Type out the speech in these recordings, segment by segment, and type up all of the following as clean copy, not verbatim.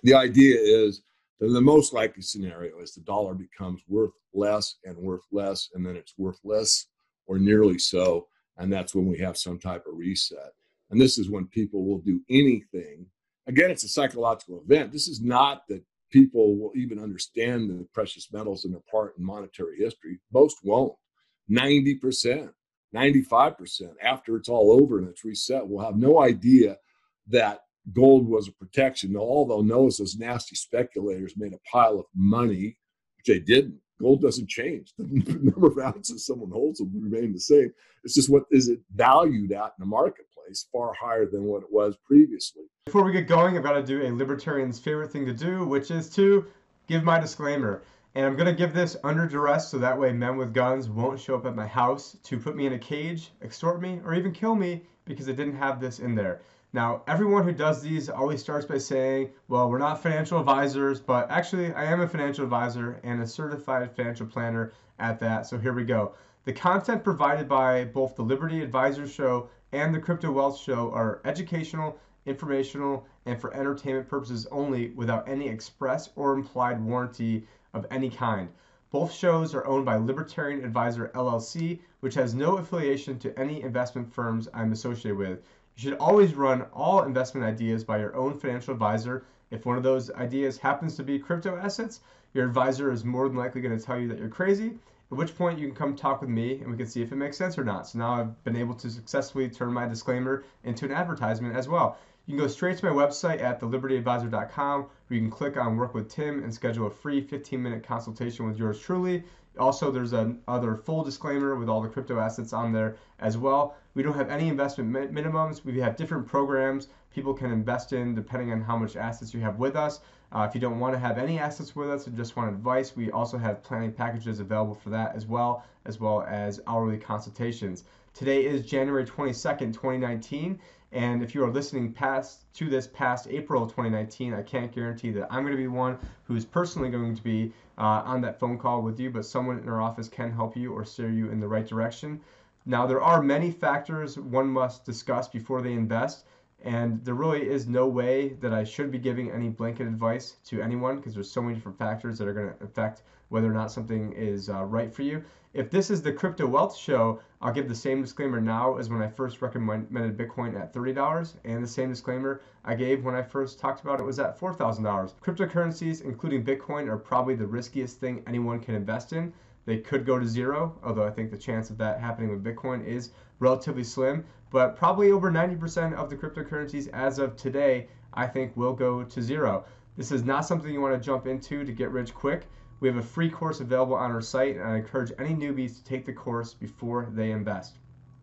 The idea is that the most likely scenario is the dollar becomes worth less, and then it's worthless or nearly so. And that's when we have some type of reset. And this is when people will do anything. Again, it's a psychological event. This is not that people will even understand the precious metals and their part in monetary history. Most won't. 90%, 95% after it's all over and it's reset will have no idea that gold was a protection. All they'll know is those nasty speculators made a pile of money, which they didn't. Gold doesn't change. The number of ounces someone holds will remain the same. It's just what is it valued at in the marketplace, far higher than what it was previously. Before we get going, I've got to do a libertarian's favorite thing to do, which is to give my disclaimer. And I'm going to give this under duress so that way men with guns won't show up at my house to put me in a cage, extort me, or even kill me because I didn't have this in there. Now, everyone who does these always starts by saying, well, we're not financial advisors, but actually I am a financial advisor and a certified financial planner at that. So here we go. The content provided by both the Liberty Advisor Show and the Crypto Wealth Show are educational, informational, and for entertainment purposes only without any express or implied warranty of any kind. Both shows are owned by Libertarian Advisor LLC, which has no affiliation to any investment firms I'm associated with. You should always run all investment ideas by your own financial advisor. If one of those ideas happens to be crypto assets, your advisor is more than likely going to tell you that you're crazy, at which point you can come talk with me and we can see if it makes sense or not. So now I've been able to successfully turn my disclaimer into an advertisement as well. You can go straight to my website at thelibertyadvisor.com where you can click on Work with Tim and schedule a free 15-minute consultation with yours truly. Also, there's another full disclaimer with all the crypto assets on there as well. We don't have any investment minimums. We have different programs people can invest in depending on how much assets you have with us. If you don't want to have any assets with us and just want advice, we also have planning packages available for that as well as hourly consultations. Today is January 22nd, 2019. And if you are listening past April 2019, I can't guarantee that I'm going to be one who's personally going to be on that phone call with you, but someone in our office can help you or steer you in the right direction. Now, there are many factors one must discuss before they invest, and there really is no way that I should be giving any blanket advice to anyone because there's so many different factors that are going to affect whether or not something is right for you. If this is the Crypto Wealth Show, I'll give the same disclaimer now as when I first recommended Bitcoin at $30, and the same disclaimer I gave when I first talked about it was at $4,000. Cryptocurrencies, including Bitcoin, are probably the riskiest thing anyone can invest in. They could go to zero, although I think the chance of that happening with Bitcoin is relatively slim, but probably over 90% of the cryptocurrencies as of today, I think will go to zero. This is not something you want to jump into to get rich quick. We have a free course available on our site, and I encourage any newbies to take the course before they invest.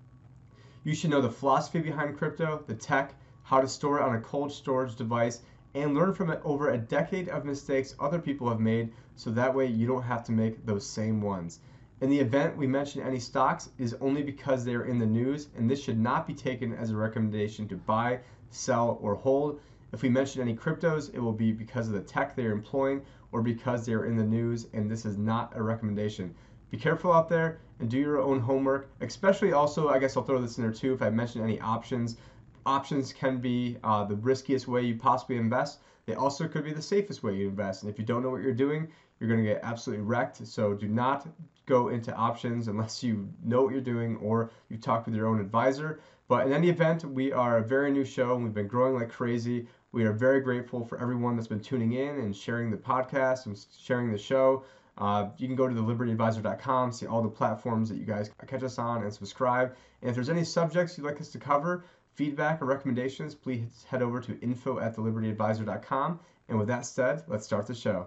You should know the philosophy behind crypto, the tech, how to store it on a cold storage device, and learn from it over a decade of mistakes other people have made so that way you don't have to make those same ones. In the event we mention any stocks, it is only because they are in the news, and this should not be taken as a recommendation to buy, sell, or hold. If we mention any cryptos, it will be because of the tech they are employing or because they are in the news, and this is not a recommendation. Be careful out there and do your own homework, especially also, I guess I'll throw this in there too, if I mention any options. Options can be the riskiest way you possibly invest. They also could be the safest way you invest. And if you don't know what you're doing, you're going to get absolutely wrecked. So do not go into options unless you know what you're doing or you've talked with your own advisor. But in any event, we are a very new show and we've been growing like crazy. We are very grateful for everyone that's been tuning in and sharing the podcast and sharing the show. You can go to thelibertyadvisor.com, see all the platforms that you guys catch us on, and subscribe. And if there's any subjects you'd like us to cover, feedback or recommendations, please head over to info@thelibertyadvisor.com. And with that said, let's start the show.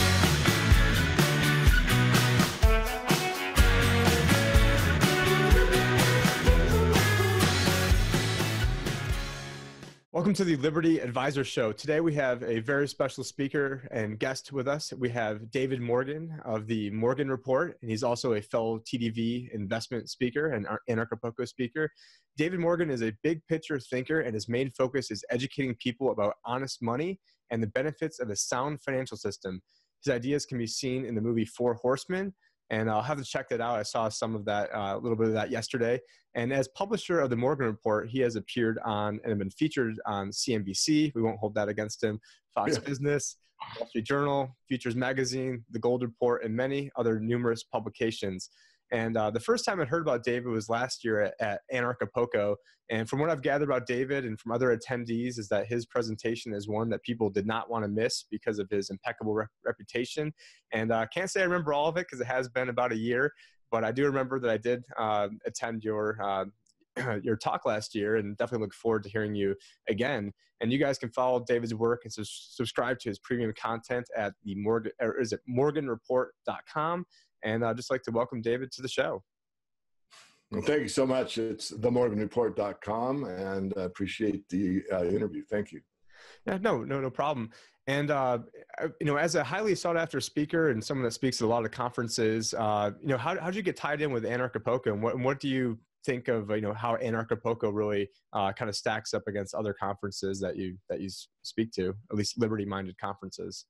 Welcome to the Liberty Advisor Show. Today we have a very special speaker and guest with us. We have David Morgan of the Morgan Report, and he's also a fellow TDV investment speaker and Anarchapulco speaker. David Morgan is a big picture thinker, and his main focus is educating people about honest money and the benefits of a sound financial system. His ideas can be seen in the movie Four Horsemen and I'll have to check that out. I saw some of that, a little bit of that yesterday. And as publisher of the Morgan Report, he has appeared on and been featured on CNBC. We won't hold that against him. Fox Business, Wall Street Journal, Futures Magazine, The Gold Report, and many other numerous publications. And the first time I heard about David was last year at Anarchapulco. And from what I've gathered about David and from other attendees is that his presentation is one that people did not want to miss because of his impeccable reputation. And I can't say I remember all of it because it has been about a year, but I do remember that I did attend your talk last year, and definitely look forward to hearing you again. And you guys can follow David's work and subscribe to his premium content at the morganreport.com. And I'd just like to welcome David to the show. Well, thank you so much. It's themorganreport.com, and I appreciate the interview. Thank you. Yeah, no problem. And, as a highly sought after speaker and someone that speaks at a lot of conferences, how did you get tied in with Anarchapulco, and what do you think of, how Anarchapulco really kind of stacks up against other conferences that you speak to, at least liberty-minded conferences?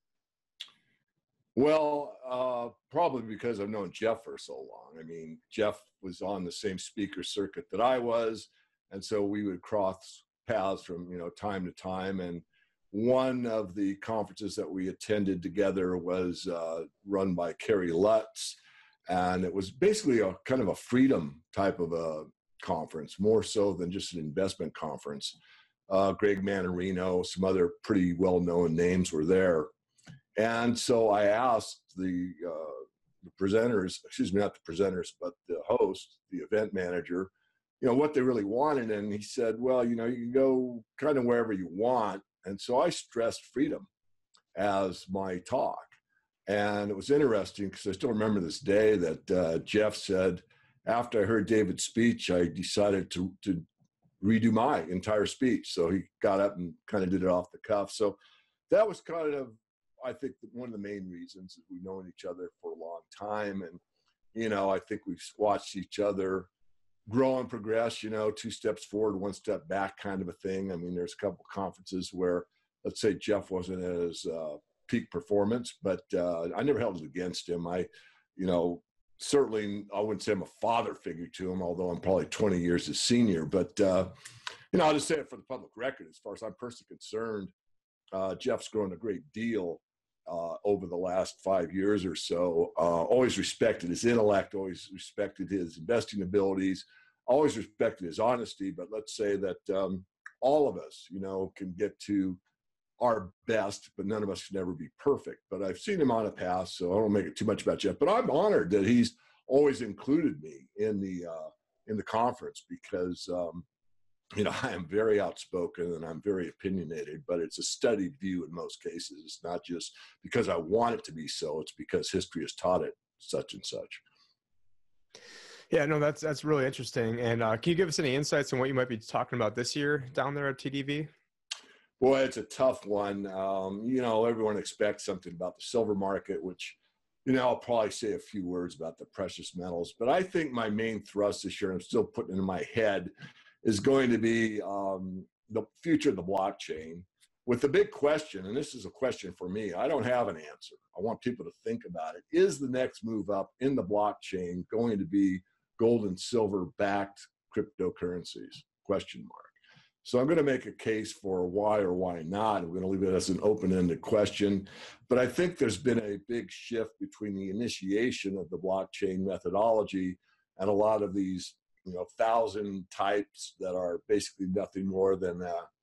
Well, probably because I've known Jeff for so long. I mean, Jeff was on the same speaker circuit that I was, and so we would cross paths from, time to time. And one of the conferences that we attended together was run by Kerry Lutz, and it was basically a kind of a freedom type of a conference, more so than just an investment conference. Greg Manarino, some other pretty well-known names were there. And so I asked the presenters, not the presenters, but the host, the event manager, what they really wanted. And he said, well, you can go kind of wherever you want. And so I stressed freedom as my talk. And it was interesting because I still remember this day that Jeff said, after I heard David's speech, I decided to redo my entire speech. So he got up and kind of did it off the cuff. So that was kind of, I think, one of the main reasons is we've known each other for a long time. And, I think we've watched each other grow and progress, 2 steps forward, 1 step back kind of a thing. I mean, there's a couple of conferences where, let's say, Jeff wasn't at his peak performance, but I never held it against him. Certainly I wouldn't say I'm a father figure to him, although I'm probably 20 years his senior. But, I'll just say it for the public record. As far as I'm personally concerned, Jeff's grown a great deal over the last 5 years or so. Always respected his intellect, always respected his investing abilities, always respected his honesty. But let's say that all of us, can get to our best, but none of us can ever be perfect. But I've seen him on a path, so I don't make it too much about Jeff. But I'm honored that he's always included me in the conference because I am very outspoken and I'm very opinionated, but it's a studied view in most cases. It's not just because I want it to be so, it's because history has taught it such and such. Yeah, no, that's really interesting. And can you give us any insights on what you might be talking about this year down there at TDV? Boy, it's a tough one. Everyone expects something about the silver market, which, I'll probably say a few words about the precious metals. But I think my main thrust this year, I'm still putting it in my head, is going to be the future of the blockchain, with the big question, and this is a question for me, I don't have an answer. I want people to think about it. Is the next move up in the blockchain going to be gold and silver backed cryptocurrencies? Question mark. So I'm going to make a case for why or why not. I'm going to leave it as an open-ended question. But I think there's been a big shift between the initiation of the blockchain methodology and a lot of these 1,000 types that are basically nothing more than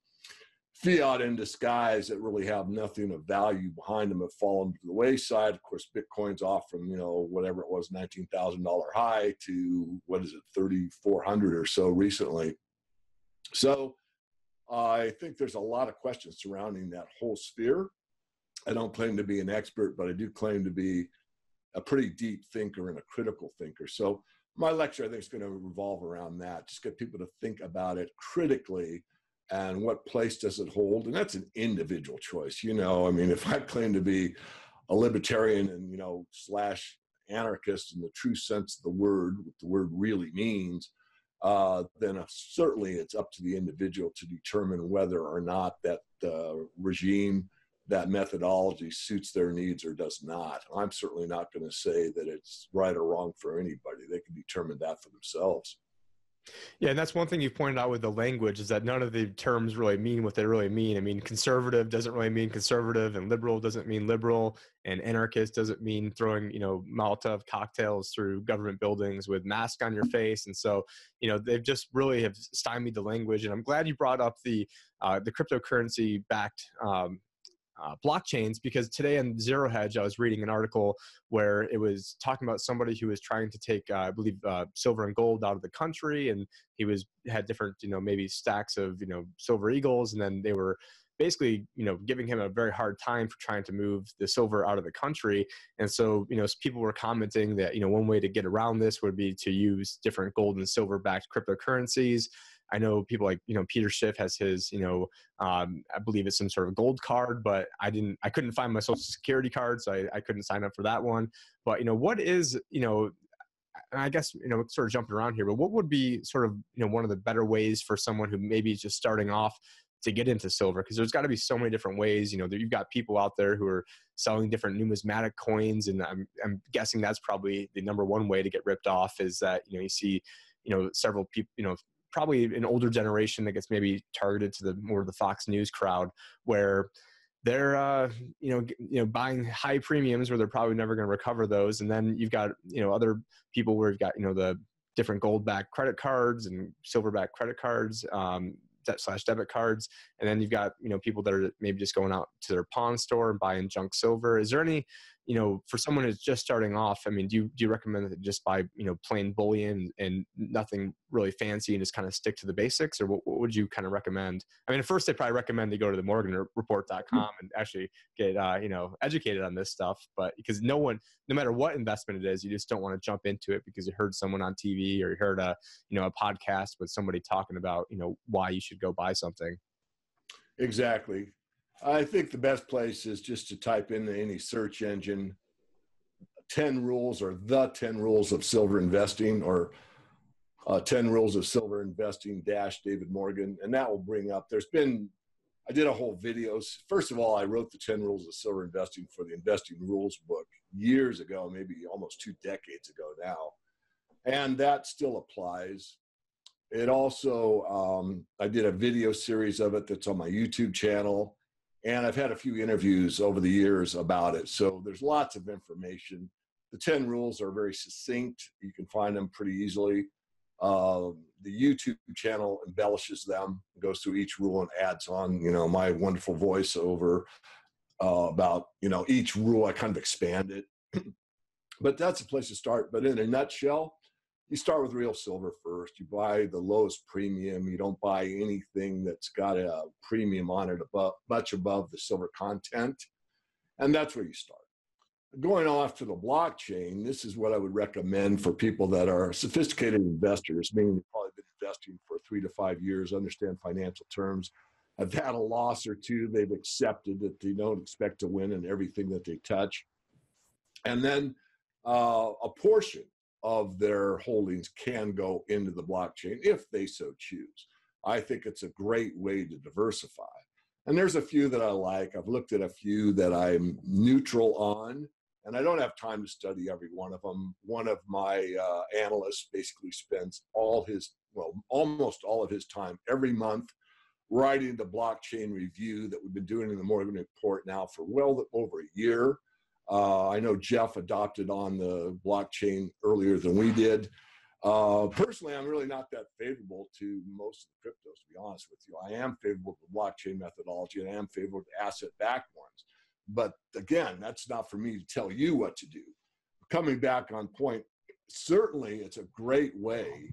fiat in disguise that really have nothing of value behind them, have fallen to the wayside. Of course, Bitcoin's off from, whatever it was, $19,000 high to, $3,400 or so recently. So I think there's a lot of questions surrounding that whole sphere. I don't claim to be an expert, but I do claim to be a pretty deep thinker and a critical thinker. So my lecture, I think, is going to revolve around that. Just get people to think about it critically and what place does it hold. And that's an individual choice. If I claim to be a libertarian and, slash anarchist in the true sense of the word, what the word really means, then certainly it's up to the individual to determine whether or not that regime that methodology suits their needs or does not. I'm certainly not going to say that it's right or wrong for anybody. They can determine that for themselves. Yeah, and that's one thing you pointed out with the language is that none of the terms really mean what they really mean. I mean, conservative doesn't really mean conservative, and liberal doesn't mean liberal, and anarchist doesn't mean throwing, Molotov cocktails through government buildings with mask on your face. And so, they've just really have stymied the language. And I'm glad you brought up the cryptocurrency backed blockchains, because today on Zero Hedge, I was reading an article where it was talking about somebody who was trying to take, I believe, silver and gold out of the country, and he had different, maybe stacks of, silver eagles, and then they were basically, giving him a very hard time for trying to move the silver out of the country. And so, people were commenting that, one way to get around this would be to use different gold and silver backed cryptocurrencies. I know people like, Peter Schiff has his, I believe it's some sort of gold card, but I couldn't find my social security card, so I couldn't sign up for that one. But, what is, and I guess, sort of jumping around here, but what would be sort of, one of the better ways for someone who maybe is just starting off to get into silver? Because there's got to be so many different ways. You've got people out there who are selling different numismatic coins, and I'm guessing that's probably the number one way to get ripped off, is that, you see, several people, probably an older generation that gets maybe targeted to the more of the Fox News crowd, where they're buying high premiums where they're probably never going to recover those. And then you've got other people where you've got the different gold backed credit cards and silver backed credit cards, debt/debit cards, and then you've got people that are maybe just going out to their pawn store and buying junk silver. Is there any, for someone who's just starting off, I mean, do you recommend that they just buy plain bullion and nothing really fancy and just kind of stick to the basics, or what would you kind of recommend? I mean, at first I'd probably recommend they go to the morganreport.com and actually get educated on this stuff, but because no matter what investment it is, you just don't want to jump into it because you heard someone on TV or you heard a podcast with somebody talking about why you should go buy something. Exactly. I think the best place is just to type in any search engine 10 rules or the 10 rules of silver investing, or 10 rules of silver investing - David Morgan. And that will bring up, I did a whole video. First of all, I wrote the 10 rules of silver investing for the Investing Rules book years ago, maybe almost 2 decades ago now. And that still applies. It also, I did a video series of it that's on my YouTube channel. And I've had a few interviews over the years about it. So there's lots of information. The 10 rules are very succinct. You can find them pretty easily. The YouTube channel embellishes them, goes through each rule and adds on, my wonderful voiceover about, each rule. I kind of expand it. But that's a place to start. But in a nutshell, you start with real silver first. You buy the lowest premium. You don't buy anything that's got a premium on it much above the silver content. And that's where you start. Going off to the blockchain, this is what I would recommend for people that are sophisticated investors, meaning they've probably been investing for 3 to 5 years, understand financial terms, have had a loss or two. They've accepted that they don't expect to win in everything that they touch. And then a portion of their holdings can go into the blockchain if they so choose. I think it's a great way to diversify. And there's a few that I like. I've looked at a few that I'm neutral on, and I don't have time to study every one of them. One of my analysts basically spends almost all of his time every month writing the blockchain review that we've been doing in the Morgan Report now for well over a year. I know Jeff adopted on the blockchain earlier than we did. Personally, I'm really not that favorable to most of the cryptos, to be honest with you. I am favorable to the blockchain methodology, and I am favorable to asset-backed ones. But again, that's not for me to tell you what to do. Coming back on point, certainly it's a great way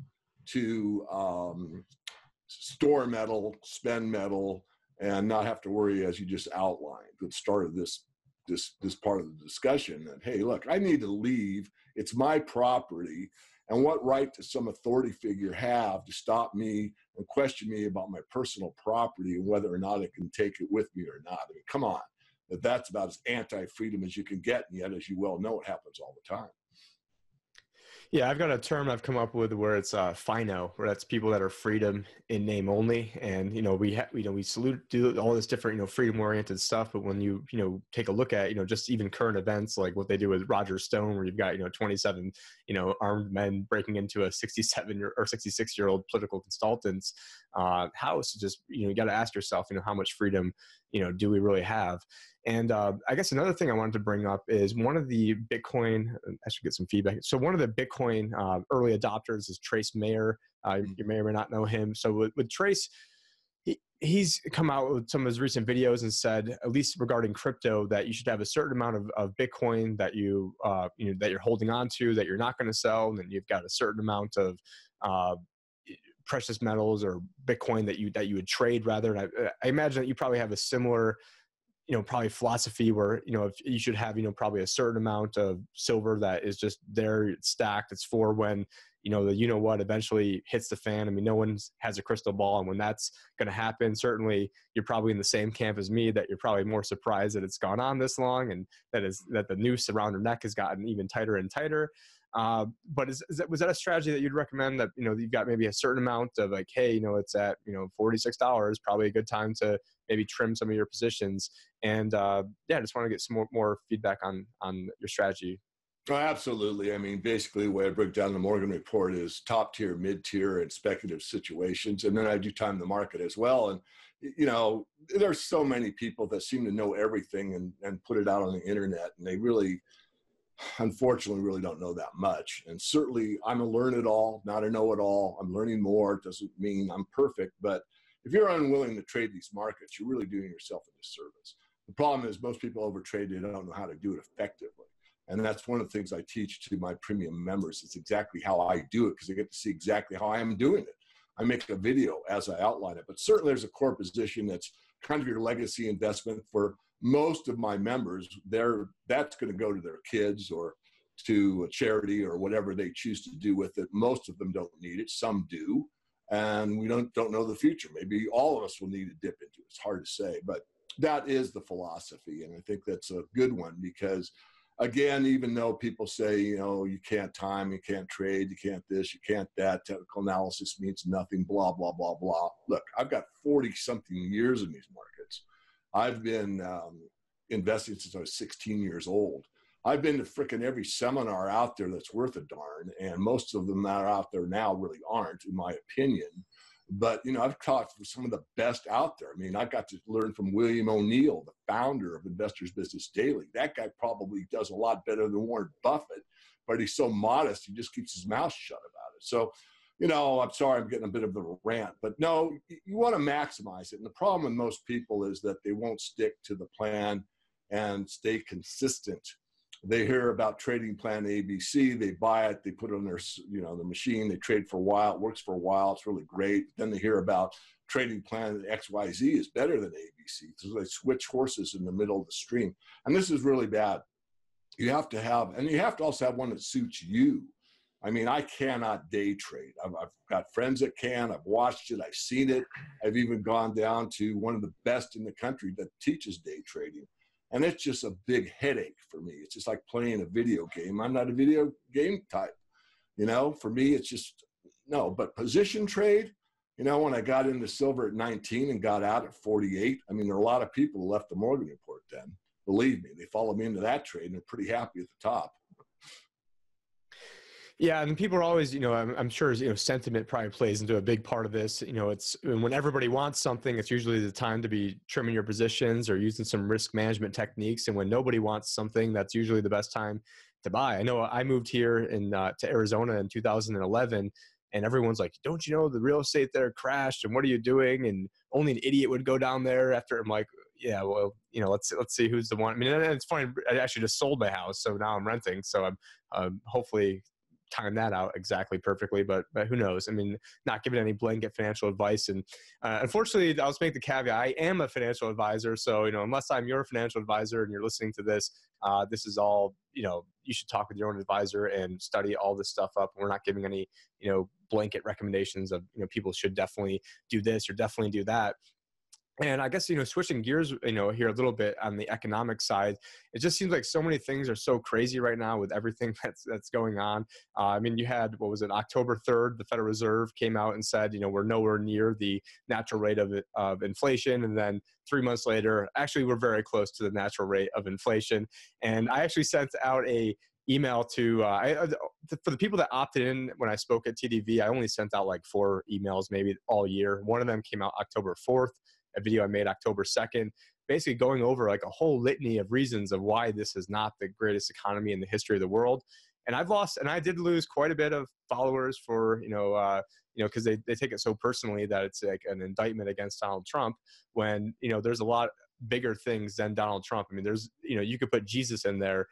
to store metal, spend metal, and not have to worry, as you just outlined at the start of this part of the discussion, that, hey, look, I need to leave. It's my property. And what right does some authority figure have to stop me and question me about my personal property and whether or not I can take it with me or not? I mean, come on. That's about as anti-freedom as you can get. And yet, as you well know, it happens all the time. Yeah, I've got a term I've come up with where it's FINO, where that's people that are freedom in name only. And we salute do all this different freedom oriented stuff, but when you take a look at just even current events like what they do with Roger Stone, where you've got 27 armed men breaking into a 67 or 66-year-old political consultant's house, just you got to ask yourself how much freedom do we really have? And I guess another thing I wanted to bring up is one of the Bitcoin. I should get some feedback. So one of the Bitcoin early adopters is Trace Mayer. You may or may not know him. So with Trace, he's come out with some of his recent videos and said, at least regarding crypto, that you should have a certain amount of Bitcoin that that you're holding on to, that you're not going to sell, and then you've got a certain amount of precious metals or Bitcoin that you would trade rather. And I imagine that you probably have a similar probably philosophy where, if you should have, probably a certain amount of silver that is just there, it's stacked. It's for when, what eventually hits the fan. I mean, no one has a crystal ball. And when that's going to happen, certainly you're probably in the same camp as me, that you're probably more surprised that it's gone on this long and that the noose around your neck has gotten even tighter and tighter. But was that a strategy that you'd recommend, that, you've got maybe a certain amount of like, hey, it's at, $46, probably a good time to maybe trim some of your positions. And I just want to get some more feedback on your strategy. Oh, absolutely. I mean, basically, the way I break down the Morgan report is top tier, mid tier, and speculative situations. And then I do time the market as well. And, there's so many people that seem to know everything and put it out on the internet. And they really, unfortunately, really don't know that much. And certainly, I'm a learn it all, not a know it all. I'm learning more. It doesn't mean I'm perfect. But if you're unwilling to trade these markets, you're really doing yourself a disservice. The problem is most people overtrade. They don't know how to do it effectively. And that's one of the things I teach to my premium members. It's exactly how I do it, because they get to see exactly how I am doing it. I make a video as I outline it. But certainly there's a core position that's kind of your legacy investment for most of my members. That's going to go to their kids or to a charity or whatever they choose to do with it. Most of them don't need it. Some do. And we don't know the future. Maybe all of us will need to dip into it. It's hard to say. But that is the philosophy. And I think that's a good one, because again, even though people say, you can't time, you can't trade, you can't this, you can't that, technical analysis means nothing, blah, blah, blah, blah. Look, I've got 40-something years in these markets. I've been investing since I was 16 years old. I've been to frickin' every seminar out there that's worth a darn, and most of them that are out there now really aren't, in my opinion. But, I've talked with some of the best out there. I mean, I got to learn from William O'Neill, the founder of Investors Business Daily. That guy probably does a lot better than Warren Buffett, but he's so modest, he just keeps his mouth shut about it. So, I'm sorry I'm getting a bit of a rant, but no, you want to maximize it. And the problem with most people is that they won't stick to the plan and stay consistent. They hear about trading plan ABC, they buy it, they put it on their, the machine, they trade for a while, it works for a while, it's really great. Then they hear about trading plan XYZ is better than ABC. So they switch horses in the middle of the stream. And this is really bad. You have to also have one that suits you. I mean, I cannot day trade. I've got friends that can, I've watched it, I've seen it. I've even gone down to one of the best in the country that teaches day trading. And it's just a big headache for me. It's just like playing a video game. I'm not a video game type. For me, it's just, no. But position trade, when I got into silver at 19 and got out at 48, I mean, there are a lot of people who left the Morgan report then. Believe me, they followed me into that trade and they're pretty happy at the top. Yeah, and people are always, I'm sure, sentiment probably plays into a big part of this. It's when everybody wants something, it's usually the time to be trimming your positions or using some risk management techniques. And when nobody wants something, that's usually the best time to buy. I know I moved here to Arizona in 2011, and everyone's like, "Don't you know the real estate there crashed? And what are you doing?" And only an idiot would go down there after. I'm like, yeah, well, let's see who's the one. I mean, and it's funny. I actually just sold my house, so now I'm renting. So I'm hopefully time that out exactly perfectly, but who knows? I mean, not giving any blanket financial advice. And unfortunately, I'll just make the caveat, I am a financial advisor. So, unless I'm your financial advisor and you're listening to this, this is all, you should talk with your own advisor and study all this stuff up. We're not giving any, blanket recommendations of, people should definitely do this or definitely do that. And I guess, switching gears, here a little bit on the economic side, it just seems like so many things are so crazy right now with everything that's going on. I mean, you had, what was it, October 3rd, the Federal Reserve came out and said, we're nowhere near the natural rate of inflation. And then 3 months later, actually, we're very close to the natural rate of inflation. And I actually sent out a email to for the people that opted in when I spoke at TDV. I only sent out like 4 emails maybe all year. One of them came out October 4th. A video I made October 2nd, basically going over like a whole litany of reasons of why this is not the greatest economy in the history of the world. And I did lose quite a bit of followers for, because they take it so personally that it's like an indictment against Donald Trump when, there's a lot bigger things than Donald Trump. I mean, there's, you could put Jesus in there,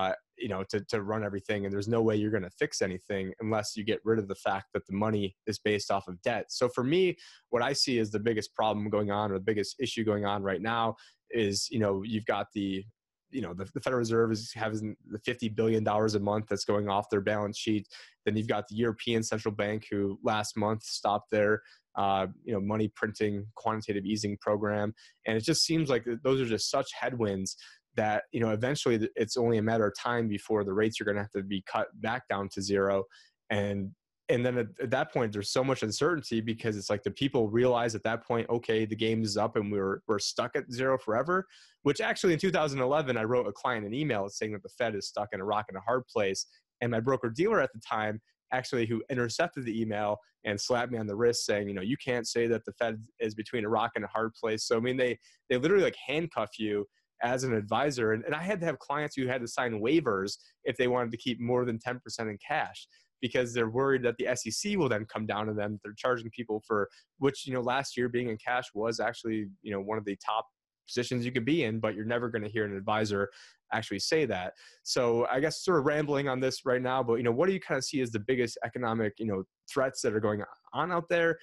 to run everything. And there's no way you're going to fix anything unless you get rid of the fact that the money is based off of debt. So for me, what I see as the biggest problem going on, or the biggest issue going on right now is, you've got the Federal Reserve is having the $50 billion a month that's going off their balance sheet. Then you've got the European Central Bank, who last month stopped their money printing quantitative easing program. And it just seems like those are just such headwinds that, eventually it's only a matter of time before the rates are going to have to be cut back down to zero. And then at that point, there's so much uncertainty because it's like the people realize at that point, okay, the game is up and we're stuck at zero forever, which actually in 2011, I wrote a client an email saying that the Fed is stuck in a rock and a hard place. And my broker dealer at the time, actually, who intercepted the email and slapped me on the wrist saying, you can't say that the Fed is between a rock and a hard place. So, I mean, they literally like handcuff you as an advisor. And I had to have clients who had to sign waivers if they wanted to keep more than 10% in cash, because they're worried that the SEC will then come down to them. They're charging people for, which, last year being in cash was actually, one of the top positions you could be in, but you're never going to hear an advisor actually say that. So I guess sort of rambling on this right now, but, what do you kind of see as the biggest economic, threats that are going on out there?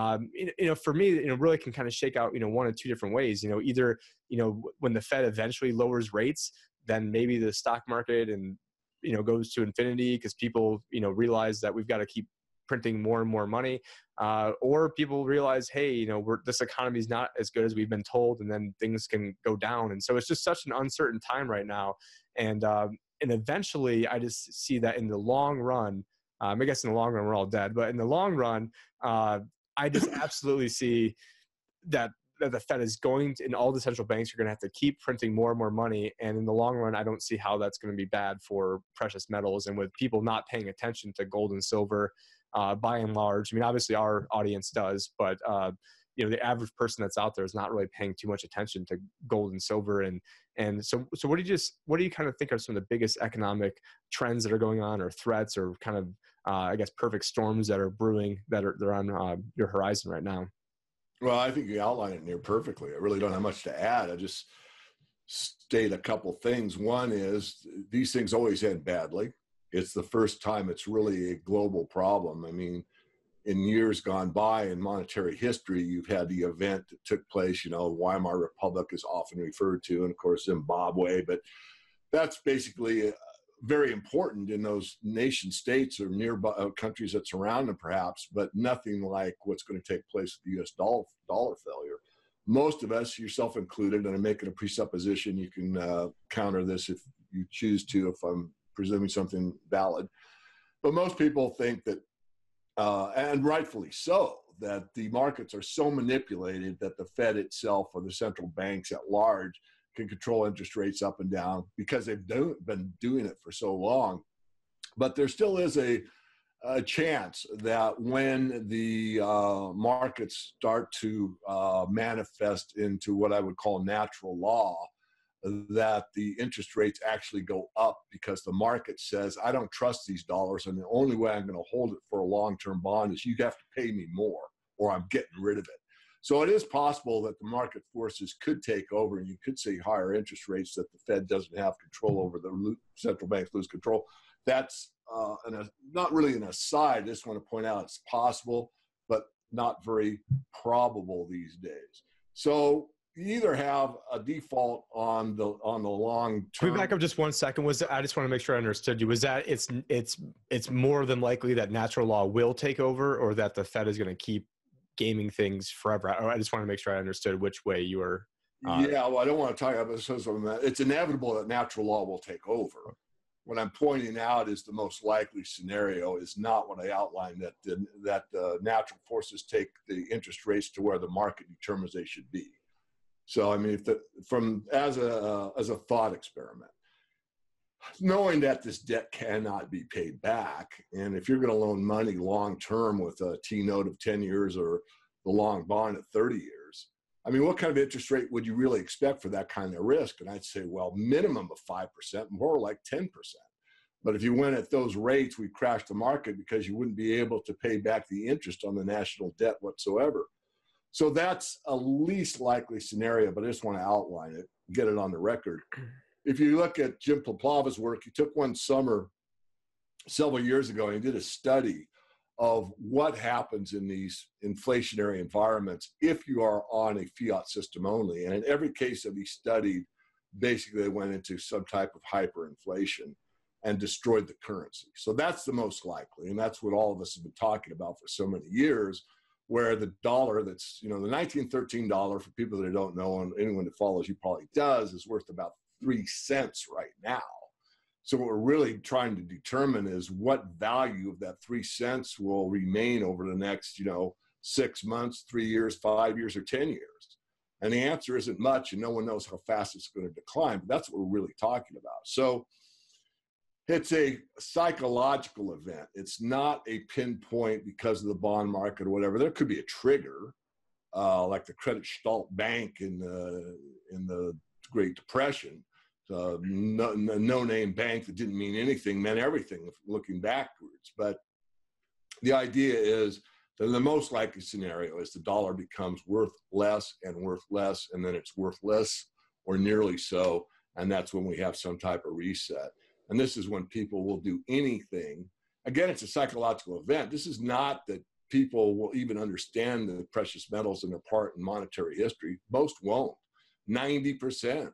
For me, really can kind of shake out, one of 2 different ways, either, when the Fed eventually lowers rates, then maybe the stock market and, goes to infinity because people, realize that we've got to keep printing more and more money, or people realize, hey, this economy is not as good as we've been told, and then things can go down. And so it's just such an uncertain time right now. And eventually I just see that in the long run, I guess in the long run, we're all dead, but in the long run, I just absolutely see that the Fed is going to, and all the central banks are going to have to keep printing more and more money. And in the long run, I don't see how that's going to be bad for precious metals. And with people not paying attention to gold and silver, by and large, I mean, obviously our audience does, but the average person that's out there is not really paying too much attention to gold and silver. And so what do you kind of think are some of the biggest economic trends that are going on, or threats, or kind of, I guess, perfect storms that are brewing they're on your horizon right now? Well, I think you outlined it near perfectly. I really don't have much to add. I just state a couple things. One is these things always end badly. It's the first time it's really a global problem. I mean, in years gone by in monetary history, you've had the event that took place, Weimar Republic is often referred to, and of course Zimbabwe, but that's basically very important in those nation states or nearby countries that surround them perhaps, but nothing like what's going to take place with the US dollar failure. Most of us, yourself included, and I'm making a presupposition, you can counter this if you choose to, if I'm presuming something valid, but most people think that, and rightfully so, that the markets are so manipulated that the Fed itself, or the central banks at large, can control interest rates up and down because they've been doing it for so long. But there still is a chance that when the markets start to manifest into what I would call natural law, that the interest rates actually go up because the market says, I don't trust these dollars, and the only way I'm going to hold it for a long-term bond is you have to pay me more, or I'm getting rid of it. So it is possible that the market forces could take over, and you could see higher interest rates that the Fed doesn't have control over, the central banks lose control. That's not really an aside. I just want to point out it's possible, but not very probable these days. So you either have a default on the long term. Can we back up just 1 second? I just want to make sure I understood you. Was that it's more than likely that natural law will take over, or that the Fed is going to keep gaming things forever. I just want to make sure I understood which way you were. Yeah, well, I don't want to talk about this. It's inevitable that natural law will take over. What I'm pointing out is the most likely scenario is not what I outlined, that natural forces take the interest rates to where the market determines they should be. So, I mean, as a thought experiment, knowing that this debt cannot be paid back, and if you're going to loan money long term with a T-note of 10 years or the long bond at 30 years, I mean, what kind of interest rate would you really expect for that kind of risk? And I'd say, well, minimum of 5%, more like 10%. But if you went at those rates, we'd crash the market because you wouldn't be able to pay back the interest on the national debt whatsoever. So that's a least likely scenario, but I just want to outline it, get it on the record. If you look at Jim Poplava's work, he took one summer several years ago and he did a study of what happens in these inflationary environments if you are on a fiat system only. And in every case that he studied, basically they went into some type of hyperinflation and destroyed the currency. So that's the most likely. And that's what all of us have been talking about for so many years, where the dollar that's, the 1913 dollar, for people that don't know, and anyone that follows you probably does, is worth about 3 cents right now. So what we're really trying to determine is what value of that 3 cents will remain over the next, 6 months, 3 years, 5 years, or 10 years. And the answer isn't much, and no one knows how fast it's going to decline, but that's what we're really talking about. So it's a psychological event. It's not a pinpoint because of the bond market or whatever. There could be a trigger, like the Credit Gestalt Bank in the Great Depression. No-name bank that didn't mean anything, meant everything looking backwards. But the idea is that the most likely scenario is the dollar becomes worth less, and then it's worthless or nearly so. And that's when we have some type of reset. And this is when people will do anything. Again, it's a psychological event. This is not that people will even understand the precious metals and their part in monetary history. Most won't. 90%.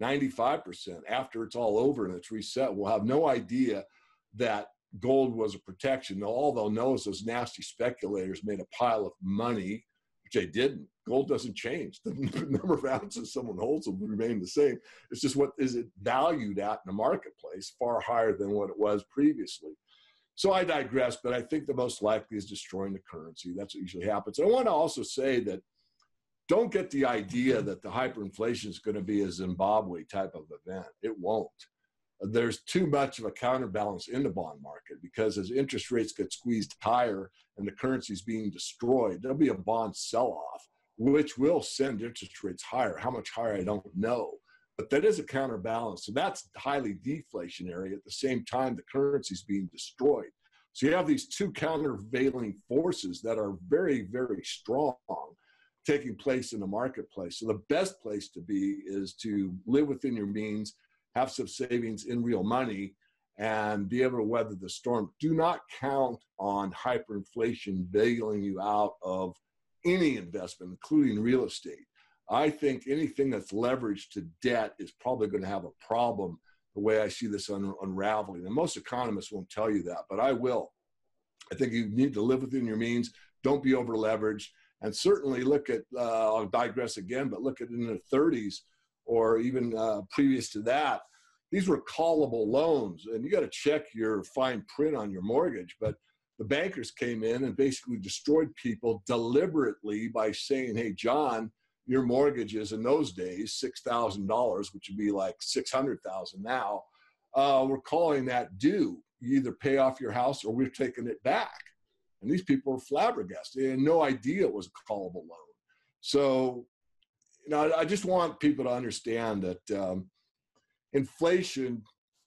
95% after it's all over and it's reset will have no idea that gold was a protection. All they'll know is those nasty speculators made a pile of money, which they didn't. Gold doesn't change. The number of ounces someone holds will remain the same. It's just what is it valued at in the marketplace, far higher than what it was previously. So I digress, but I think the most likely is destroying the currency. That's what usually happens. I want to also say that don't get the idea that the hyperinflation is going to be a Zimbabwe type of event. It won't. There's too much of a counterbalance in the bond market, because as interest rates get squeezed higher and the currency is being destroyed, there'll be a bond sell-off, which will send interest rates higher. How much higher, I don't know. But that is a counterbalance. So that's highly deflationary. At the same time, the currency is being destroyed. So you have these two countervailing forces that are very, very strong taking place in the marketplace. So the best place to be is to live within your means, have some savings in real money, and be able to weather the storm. Do not count on hyperinflation bailing you out of any investment, including real estate. I think anything that's leveraged to debt is probably going to have a problem, the way I see this unraveling. And most economists won't tell you that, but I will. I think you need to live within your means. Don't be over leveraged. And certainly look at, I'll digress again, but look at in the 30s or even previous to that, these were callable loans. And you got to check your fine print on your mortgage. But the bankers came in and basically destroyed people deliberately by saying, hey, John, your mortgage is in those days $6,000, which would be like $600,000 now. We're calling that due. You either pay off your house or we're taking it back. And these people were flabbergasted. They had no idea it was a callable loan. So, I just want people to understand that inflation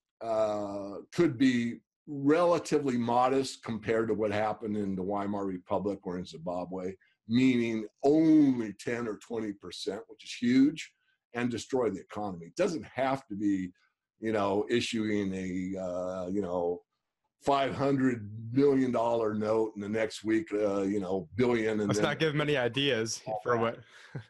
could be relatively modest compared to what happened in the Weimar Republic or in Zimbabwe, meaning only 10 or 20%, which is huge, and destroy the economy. It doesn't have to be, issuing a, $500 million note in the next week, billion. And let's not give many ideas for what.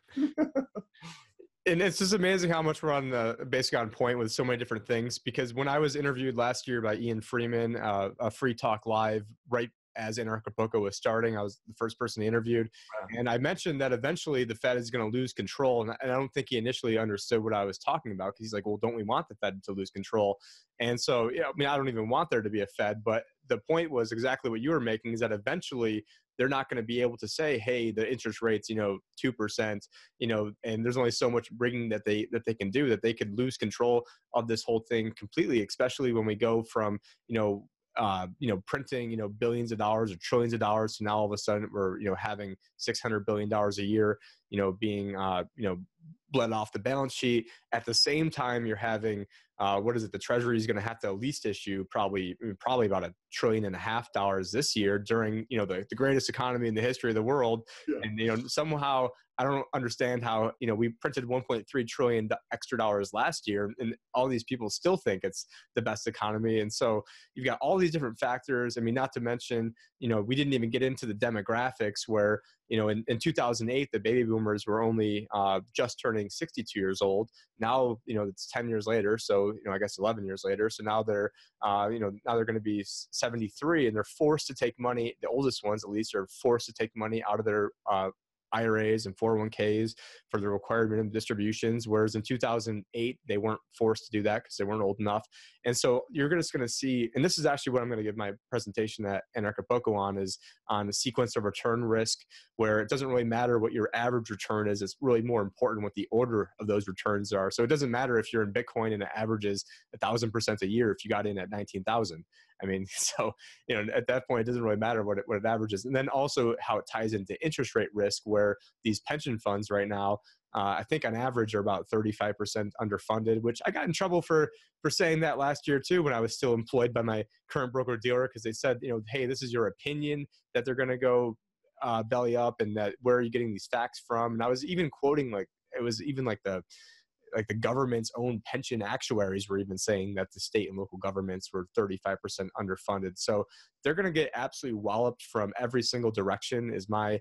And it's just amazing how much we're on basically on point with so many different things. Because when I was interviewed last year by Ian Freeman, a Free Talk Live, right as Anarchapulco was starting. I was the first person he interviewed. And I mentioned that eventually the Fed is going to lose control. And I don't think he initially understood what I was talking about, because he's like, well, don't we want the Fed to lose control? And so, I mean, I don't even want there to be a Fed, but the point was exactly what you were making, is that eventually they're not going to be able to say, hey, the interest rate's, 2%, and there's only so much rigging that they can do, that they could lose control of this whole thing completely, especially when we go from, printing, billions of dollars or trillions of dollars to now all of a sudden we're, having $600 billion a year, being, bled off the balance sheet. At the same time, you're having, the Treasury is going to have to at least issue probably about $1.5 trillion this year during, the greatest economy in the history of the world. Yeah. And, somehow I don't understand how, we printed 1.3 trillion extra dollars last year, and all these people still think it's the best economy. And so you've got all these different factors. I mean, not to mention, we didn't even get into the demographics where, in 2008, the baby boomers were only just turning 62 years old. Now, it's 10 years later. So, I guess 11 years later. So now they're, now they're going to be 73, and they're forced to take money. The oldest ones, at least, are forced to take money out of their IRAs and 401ks for the required minimum distributions, whereas in 2008 they weren't forced to do that because they weren't old enough. And so you're just going to see, and this is actually what I'm going to give my presentation at Anarchapulco on, is on the sequence of return risk, where it doesn't really matter what your average return is. It's really more important what the order of those returns are. So it doesn't matter if you're in Bitcoin and it averages 1,000% a year if you got in at 19,000. I mean, so, at that point, it doesn't really matter what it averages. And then also how it ties into interest rate risk, where these pension funds right now, I think on average are about 35% underfunded, which I got in trouble for saying that last year too, when I was still employed by my current broker dealer, because they said, hey, this is your opinion that they're going to go belly up, and that where are you getting these facts from? And I was even quoting, it was even the government's own pension actuaries were even saying that the state and local governments were 35% underfunded. So they're going to get absolutely walloped from every single direction, is my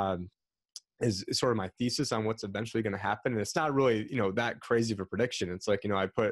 is sort of my thesis on what's eventually going to happen. And it's not really, that crazy of a prediction. It's like, I put,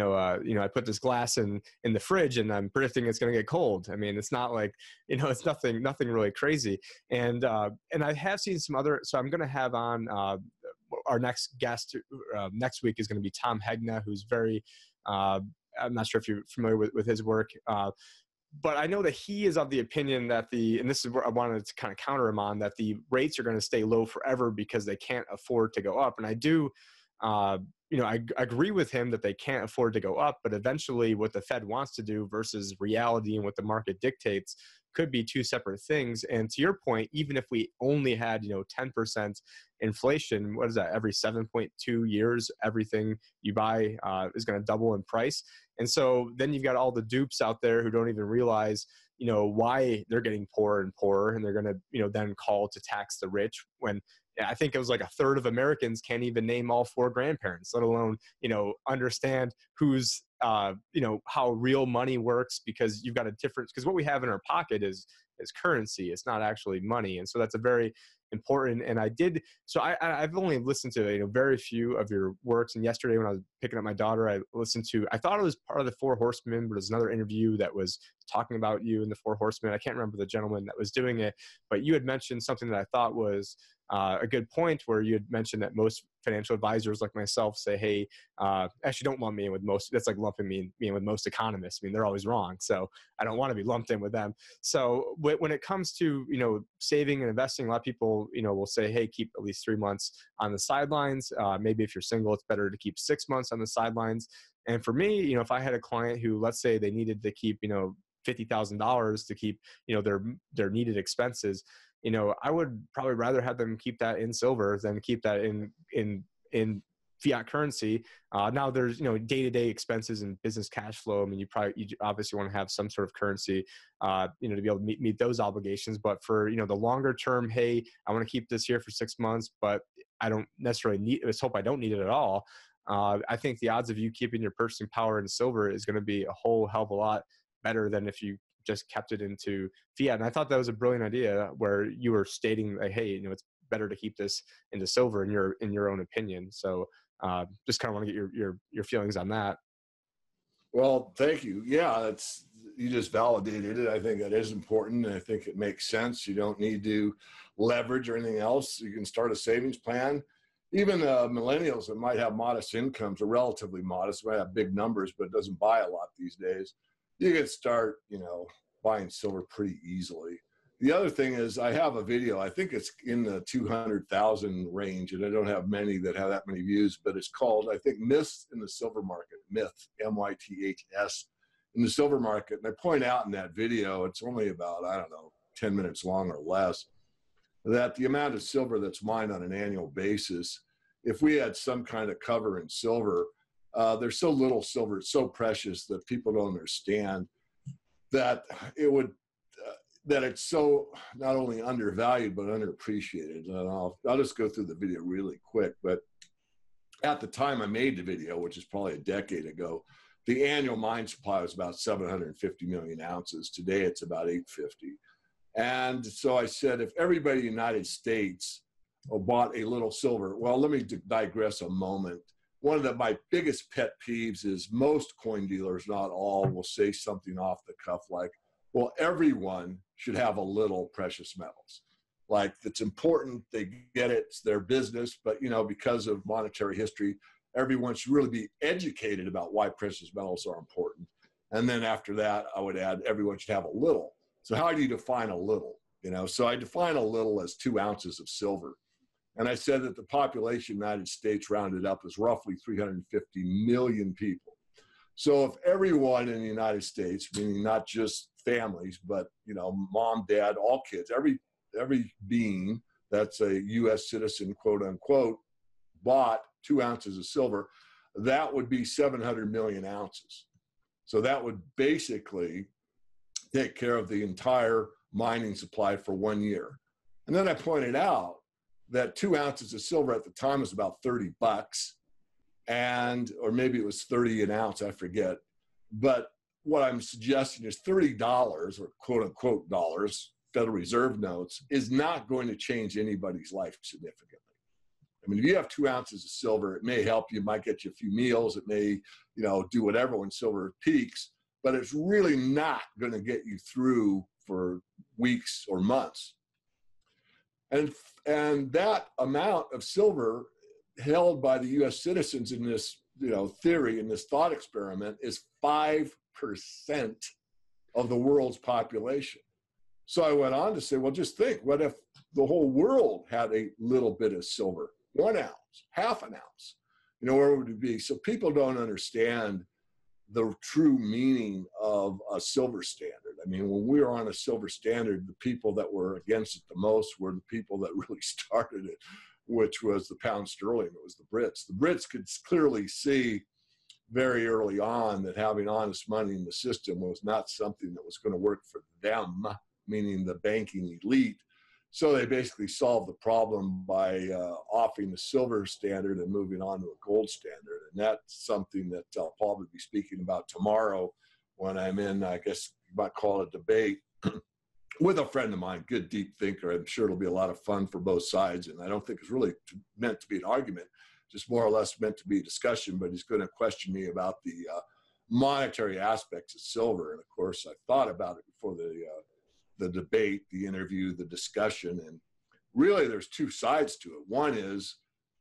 I put this glass in the fridge and I'm predicting it's going to get cold. I mean, it's not like, it's nothing really crazy. And I have seen some other, so I'm going to have on, our next guest next week is going to be Tom Hegna, who's very, I'm not sure if you're familiar with his work, but I know that he is of the opinion that and this is where I wanted to kind of counter him on, that the rates are going to stay low forever because they can't afford to go up. And I do, I agree with him that they can't afford to go up, but eventually what the Fed wants to do versus reality and what the market dictates could be two separate things. And to your point, even if we only had, 10% inflation, what is that? Every 7.2 years, everything you buy is going to double in price. And so then you've got all the dupes out there who don't even realize, why they're getting poorer and poorer, and they're going to, then call to tax the rich, when I think it was like a third of Americans can't even name all four grandparents, let alone, understand who's, how real money works, because you've got a difference, because what we have in our pocket is currency. It's not actually money. And so that's a very important. And I've only listened to, very few of your works. And yesterday when I was picking up my daughter, I thought it was part of the Four Horsemen, but it was another interview that was talking about you and the Four Horsemen. I can't remember the gentleman that was doing it, but you had mentioned something that I thought was a good point, where you had mentioned that most financial advisors like myself say, hey, actually don't lump me in with most. That's like lumping me in with most economists. I mean, they're always wrong. So I don't want to be lumped in with them. So when it comes to, saving and investing, a lot of people, will say, hey, keep at least 3 months on the sidelines. Maybe if you're single, it's better to keep 6 months on the sidelines. And for me, if I had a client who, let's say they needed to keep, $50,000 to keep, their needed expenses, I would probably rather have them keep that in silver than keep that in fiat currency. Now there's, day-to-day expenses and business cash flow. I mean, you obviously want to have some sort of currency, to be able to meet those obligations. But for, the longer term, hey, I want to keep this here for 6 months, but I don't necessarily need, let's hope I don't need it at all. I think the odds of you keeping your purchasing power in silver is going to be a whole hell of a lot better than if you just kept it into fiat. And I thought that was a brilliant idea, where you were stating like, hey, it's better to keep this into silver in your own opinion. So just kind of want to get your feelings on that. Well, thank you. Yeah, it's, you just validated it. I think that is important. And I think it makes sense. You don't need to leverage or anything else. You can start a savings plan. Even millennials that might have modest incomes or relatively modest, might have big numbers, but doesn't buy a lot these days. You can start, buying silver pretty easily. The other thing is I have a video, I think it's in the 200,000 range, and I don't have many that have that many views, but it's called, I think, Myths in the Silver Market, Myth, M-Y-T-H-S, in the silver market. And I point out in that video, it's only about, 10 minutes long or less, that the amount of silver that's mined on an annual basis, if we had some kind of cover in silver, there's so little silver, it's so precious that people don't understand that it would, that it's so not only undervalued, but underappreciated. And I'll just go through the video really quick. But at the time I made the video, which is probably a decade ago, the annual mine supply was about 750 million ounces. Today it's about 850. And so I said, if everybody in the United States bought a little silver, well, let me digress a moment. One of my biggest pet peeves is most coin dealers, not all, will say something off the cuff like, well, everyone should have a little precious metals. Like, it's important, they get it, it's their business, but because of monetary history, everyone should really be educated about why precious metals are important. And then after that, I would add, everyone should have a little. So how do you define a little? So I define a little as 2 ounces of silver. And I said that the population of the United States rounded up is roughly 350 million people. So if everyone in the United States, meaning not just families, but mom, dad, all kids, every being that's a U.S. citizen, quote unquote, bought 2 ounces of silver, that would be 700 million ounces. So that would basically take care of the entire mining supply for 1 year. And then I pointed out that 2 ounces of silver at the time was about $30, or maybe it was 30 an ounce, I forget. But what I'm suggesting is $30, or quote unquote dollars, Federal Reserve notes, is not going to change anybody's life significantly. I mean, if you have 2 ounces of silver, it may help you, it might get you a few meals, it may, do whatever when silver peaks, but it's really not going to get you through for weeks or months. And that amount of silver held by the U.S. citizens in this, theory, in this thought experiment, is 5% of the world's population. So I went on to say, well, just think, what if the whole world had a little bit of silver, 1 ounce, half an ounce? Where would it be? So people don't understand the true meaning of a silver standard. I mean, when we were on a silver standard, the people that were against it the most were the people that really started it, which was the pound sterling. It was the Brits. The Brits could clearly see very early on that having honest money in the system was not something that was going to work for them, meaning the banking elite. So they basically solved the problem by offing the silver standard and moving on to a gold standard. And that's something that I'll probably be speaking about tomorrow when I'm in, I guess you might call it a debate, with a friend of mine, good deep thinker. I'm sure it'll be a lot of fun for both sides. And I don't think it's really meant to be an argument, just more or less meant to be a discussion, but he's going to question me about the monetary aspects of silver. And of course, I thought about it before the debate, the interview, the discussion, and really there's 2 sides to it. One is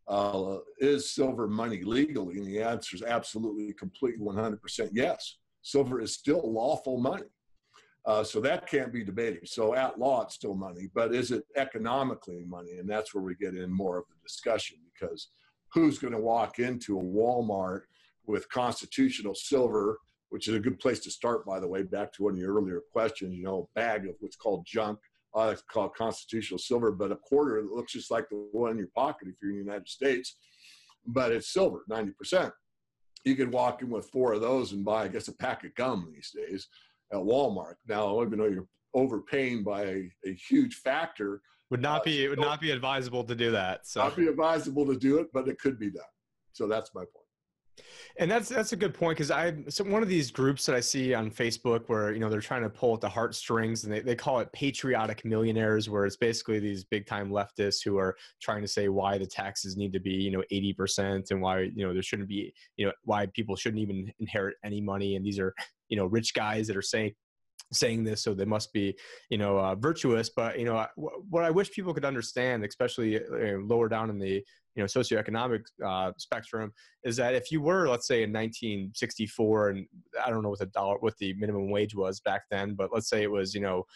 silver money legally? And the answer is absolutely, completely, 100% yes. Silver is still lawful money. So that can't be debated. So at law, it's still money, but is it economically money? And that's where we get in more of the discussion, because who's going to walk into a Walmart with constitutional silver, which is a good place to start, by the way, back to one of your earlier questions, a bag of what's called junk, it's called constitutional silver, but a quarter that looks just like the one in your pocket if you're in the United States, but it's silver, 90%. You can walk in with 4 of those and buy, I guess, a pack of gum these days at Walmart. Now, even though you're overpaying by a huge factor, it would not be advisable to do that. So not be advisable to do it, but it could be done. So that's my point. And that's a good point, because so one of these groups that I see on Facebook where they're trying to pull at the heartstrings, and they call it patriotic millionaires, where it's basically these big time leftists who are trying to say why the taxes need to be 80%, and why there shouldn't be why people shouldn't even inherit any money, and these are rich guys that are saying saying this, so they must be, virtuous. But what I wish people could understand, especially lower down in the socioeconomic spectrum, is that if you were, let's say, in 1964, and I don't know what the minimum wage was back then, but let's say it was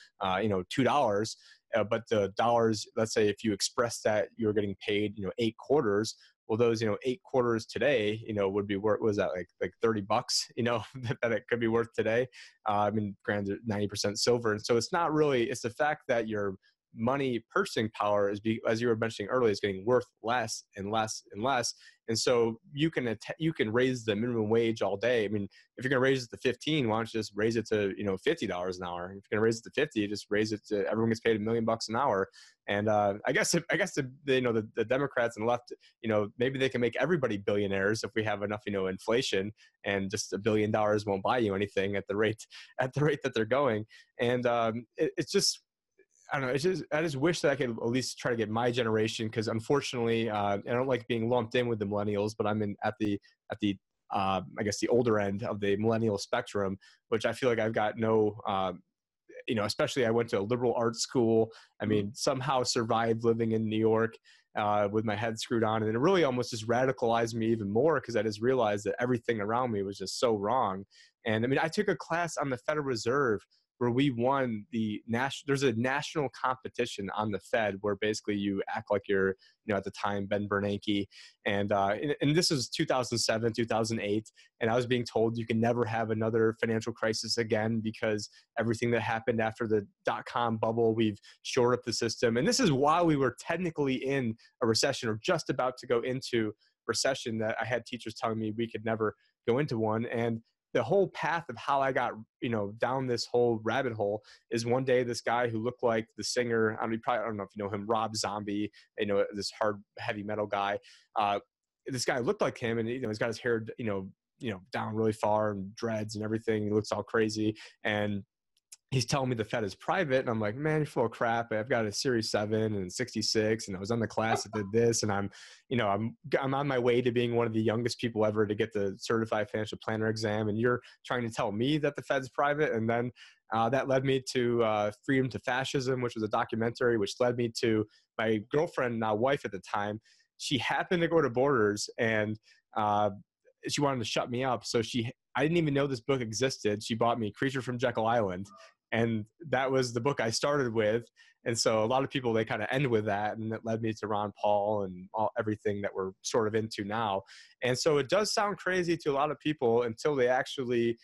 $2. But the dollars, let's say, if you express that you're getting paid, 8 quarters. Well, those 8 quarters today, would be worth, was that like $30, that it could be worth today. I mean, granted, 90% silver, and so it's not really. It's the fact that your money purchasing power as you were mentioning earlier, is getting worth less and less and less. And so you can raise the minimum wage all day. I mean, if you're going to raise it to 15, why don't you just raise it to $50 an hour? If you're going to raise it to 50, just raise it to, everyone gets paid $1 million an hour. And I guess the Democrats and the left, maybe they can make everybody billionaires if we have enough inflation, and just $1 billion won't buy you anything at the rate that they're going. And it's just, I don't know. I just wish that I could at least try to get my generation, because unfortunately, I don't like being lumped in with the millennials, but I'm at the I guess the older end of the millennial spectrum, which I feel like I've got no, especially I went to a liberal arts school. I mean, somehow survived living in New York with my head screwed on, and it really almost just radicalized me even more, because I just realized that everything around me was just so wrong. And I mean, I took a class on the Federal Reserve where we won there's a national competition on the Fed where basically you act like you're, at the time, Ben Bernanke. And this is 2007, 2008. And I was being told you can never have another financial crisis again, because everything that happened after the dot-com bubble, we've shored up the system. And this is while we were technically in a recession, or just about to go into recession, that I had teachers telling me we could never go into one. And the whole path of how I got, down this whole rabbit hole is one day this guy who looked like the singer, I don't know if you know him, Rob Zombie, this hard heavy metal guy. This guy looked like him, and he's got his hair, down really far, and dreads and everything. He looks all crazy, and he's telling me the Fed is private, and I'm like, man, you're full of crap. I've got a Series 7 and 66, and I was on the class that did this, and I'm on my way to being one of the youngest people ever to get the Certified Financial Planner exam, and you're trying to tell me that the Fed's private. And then that led me to Freedom to Fascism, which was a documentary, which led me to my girlfriend, now wife at the time. She happened to go to Borders, and she wanted to shut me up. So I didn't even know this book existed. She bought me Creature from Jekyll Island. And that was the book I started with. And so a lot of people, they kind of end with that. And it led me to Ron Paul and everything that we're sort of into now. And so it does sound crazy to a lot of people until they actually,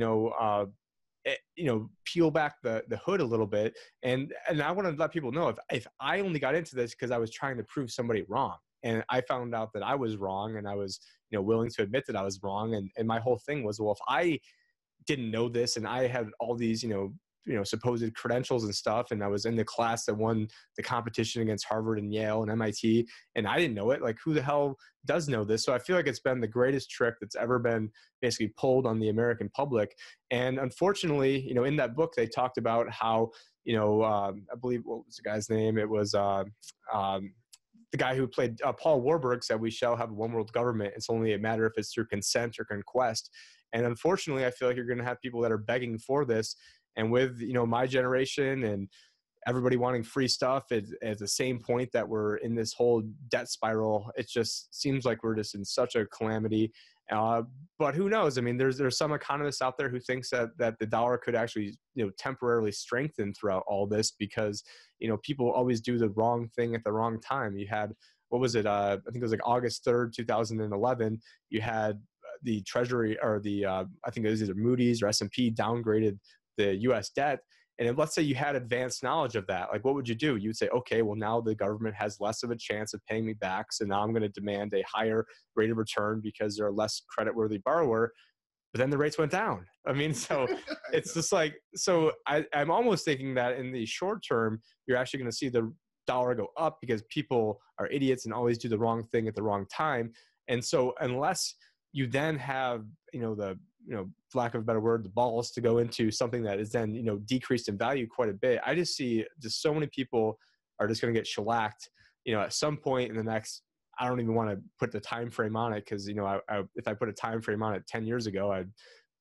peel back the hood a little bit. And I want to let people know, if I only got into this because I was trying to prove somebody wrong, and I found out that I was wrong, and I was, willing to admit that I was wrong. And my whole thing was, well, if I didn't know this, and I had all these, supposed credentials and stuff, and I was in the class that won the competition against Harvard and Yale and MIT, and I didn't know it, like, who the hell does know this? So I feel like it's been the greatest trick that's ever been basically pulled on the American public. And unfortunately, in that book, they talked about how, I believe, what was the guy's name? It was the guy who played Paul Warburg said, we shall have a one world government. It's only a matter if it's through consent or conquest. And unfortunately, I feel like you're going to have people that are begging for this. And with, my generation and everybody wanting free stuff at the same point that we're in this whole debt spiral, it just seems like we're just in such a calamity. But who knows? I mean, there's some economists out there who thinks that the dollar could actually, temporarily strengthen throughout all this, because, people always do the wrong thing at the wrong time. You had, what was it? I think it was like August 3rd, 2011. You had the Treasury, or I think it was either Moody's or S&P downgraded the U.S. debt. And if, let's say you had advanced knowledge of that, like, what would you do? You'd say, okay, well, now the government has less of a chance of paying me back, so now I'm going to demand a higher rate of return because they're a less creditworthy borrower. But then the rates went down. I mean, so it's just like, so I'm almost thinking that in the short term, you're actually going to see the dollar go up because people are idiots and always do the wrong thing at the wrong time. And so unless you then have, for lack of a better word, the balls to go into something that is then, decreased in value quite a bit, I just see just so many people are just going to get shellacked, at some point in the next, I don't even want to put the time frame on it, because, if I put a time frame on it 10 years ago, I'd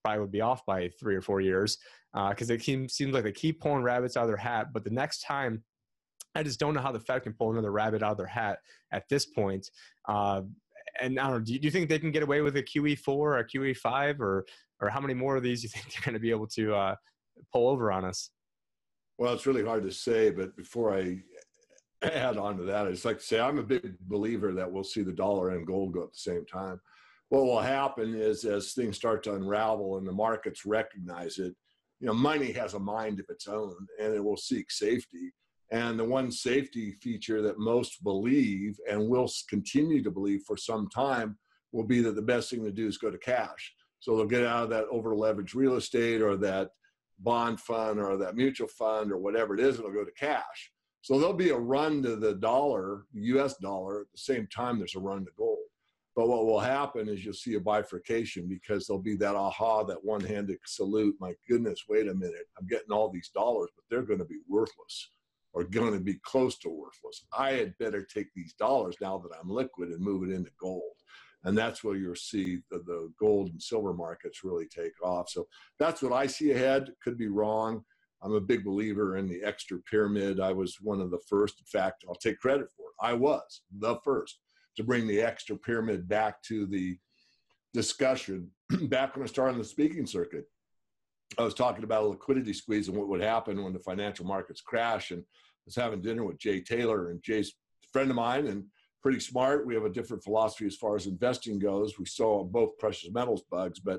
probably would be off by 3 or 4 years, because it seems like they keep pulling rabbits out of their hat. But the next time, I just don't know how the Fed can pull another rabbit out of their hat at this point. And I don't know, do you think they can get away with a QE4 or a QE5, or how many more of these do you think they're going to be able to pull over on us? Well, it's really hard to say, but before I add on to that, I just like to say I'm a big believer that we'll see the dollar and gold go at the same time. What will happen is, as things start to unravel and the markets recognize it, money has a mind of its own, and it will seek safety. And the one safety feature that most believe and will continue to believe for some time will be that the best thing to do is go to cash. So they'll get out of that over leveraged real estate or that bond fund or that mutual fund or whatever it is, and it'll go to cash. So there'll be a run to the dollar, the US dollar, at the same time there's a run to gold. But what will happen is you'll see a bifurcation, because there'll be that aha, that one-handed salute. My goodness, wait a minute, I'm getting all these dollars, but they're going to be worthless, or going to be close to worthless. I had better take these dollars now that I'm liquid and move it into gold. And that's where you'll see the gold and silver markets really take off. So that's what I see ahead. Could be wrong. I'm a big believer in the extra pyramid. I was one of the first. In fact, I'll take credit for it. I was the first to bring the extra pyramid back to the discussion. Back when I started on the speaking circuit, I was talking about a liquidity squeeze and what would happen when the financial markets crash. And I was having dinner with Jay Taylor, and Jay's a friend of mine and pretty smart. We have a different philosophy as far as investing goes. We saw both precious metals bugs, but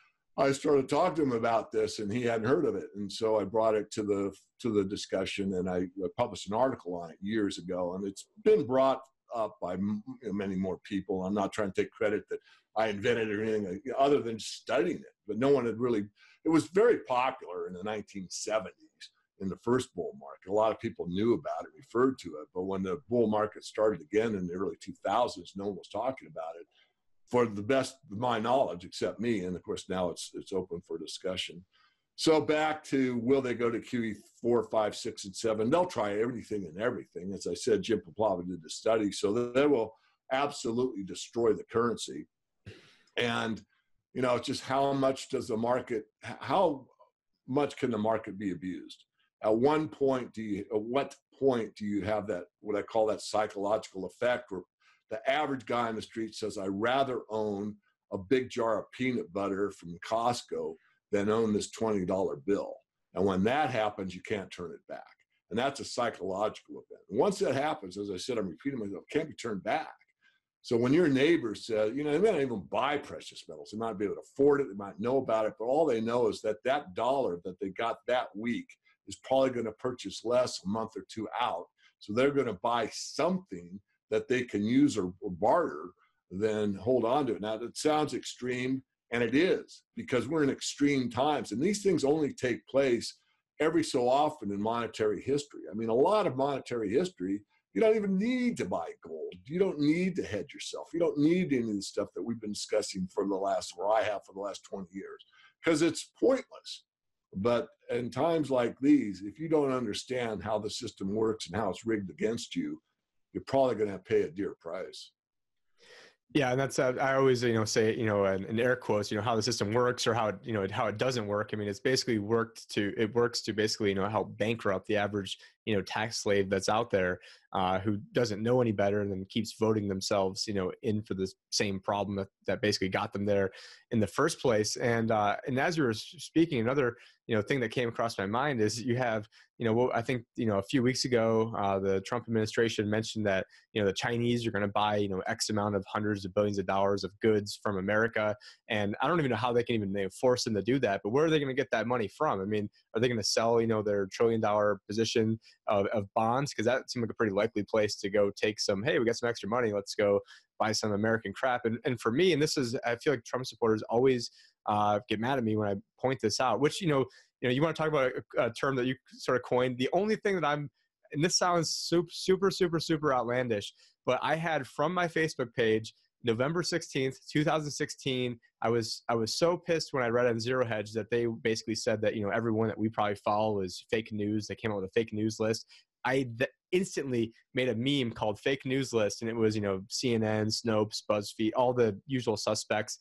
I started talking to him about this, and he hadn't heard of it. And so I brought it to the discussion, and I published an article on it years ago, and it's been brought up by many more people. I'm not trying to take credit that I invented it or anything other than studying it, but no one had really. It was very popular in the 1970s in the first bull market. A lot of people knew about it, referred to it, but when the bull market started again in the early 2000s, no one was talking about it, for the best of my knowledge, except me. And of course, now it's open for discussion. So back to, will they go to QE 4, 5, 6, and 7? They'll try everything and everything. As I said, Jim Poplava did the study. So they will absolutely destroy the currency. And, it's just how much can the market be abused? At what point do you have that, what I call that psychological effect, where the average guy on the street says, I'd rather own a big jar of peanut butter from Costco than own this $20 bill. And when that happens, you can't turn it back. And that's a psychological event. And once that happens, as I said, I'm repeating myself, it can't be turned back. So when your neighbor says, they may not even buy precious metals, they might be able to afford it, they might know about it, but all they know is that that dollar that they got that week is probably going to purchase less a month or two out. So they're going to buy something that they can use or barter, then hold on to it. Now, that sounds extreme, and it is, because we're in extreme times. And these things only take place every so often in monetary history. I mean, a lot of monetary history, you don't even need to buy gold. You don't need to hedge yourself. You don't need any of the stuff that we've been discussing I have for the last 20 years, because it's pointless. But in times like these, if you don't understand how the system works and how it's rigged against you, you're probably going to pay a dear price. Yeah, and that's I always say in air quotes how the system works, or how it doesn't work. I mean, it's basically works to basically help bankrupt the average tax slave that's out there, who doesn't know any better and then keeps voting themselves in for the same problem that basically got them there in the first place. And as you were speaking, another thing that came across my mind is you have I think a few weeks ago the Trump administration mentioned that the Chinese are going to buy X amount of hundreds of billions of dollars of goods from America, and I don't even know how they can even force them to do that. But where are they going to get that money from? I mean, are they going to sell their $1 trillion position of bonds? Because that seemed like a pretty likely place to go take some. Hey, we got some extra money. Let's go buy some American crap. And for me, and this is, I feel like Trump supporters always get mad at me when I point this out, which, you want to talk about a term that you sort of coined. The only thing that and this sounds super, super, super outlandish, but I had from my Facebook page, November 16th, 2016, I was so pissed when I read on Zero Hedge that they basically said that, everyone that we probably follow is fake news. They came out with a fake news list. I instantly made a meme called Fake News List, and it was, CNN, Snopes, BuzzFeed, all the usual suspects.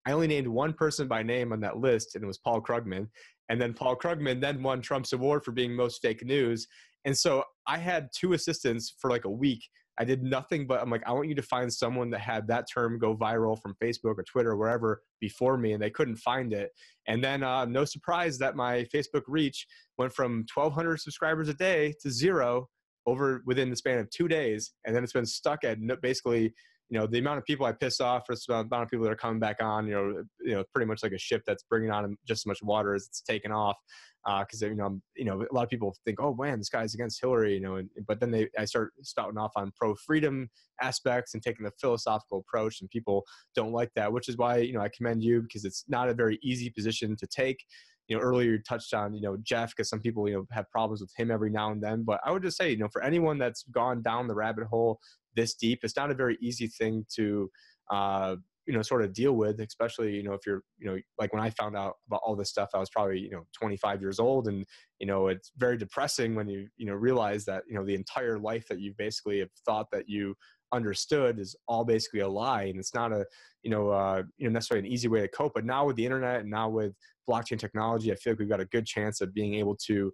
I only named one person by name on that list, and it was Paul Krugman. And then Paul Krugman then won Trump's award for being most fake news. And so I had 2 assistants for like a week. I did nothing but I'm like, I want you to find someone that had that term go viral from Facebook or Twitter or wherever before me, and they couldn't find it. And then no surprise that my Facebook reach went from 1,200 subscribers a day to 0 over within the span of 2 days. And then it's been stuck at basically, the amount of people I piss off versus the amount of people that are coming back on, pretty much like a ship that's bringing on just as much water as it's taken off. Because a lot of people think, oh man, this guy's against Hillary, but then I start spouting off on pro-freedom aspects and taking the philosophical approach, and people don't like that, which is why I commend you, because it's not a very easy position to take. Earlier you touched on Jeff, because some people have problems with him every now and then, but I would just say for anyone that's gone down the rabbit hole this deep, it's not a very easy thing to sort of deal with, especially, if you're, like when I found out about all this stuff, I was probably, 25 years old. And, it's very depressing when you realize that, the entire life that you basically have thought that you understood is all basically a lie. And it's not a, necessarily an easy way to cope. But now with the internet and now with blockchain technology, I feel like we've got a good chance of being able to,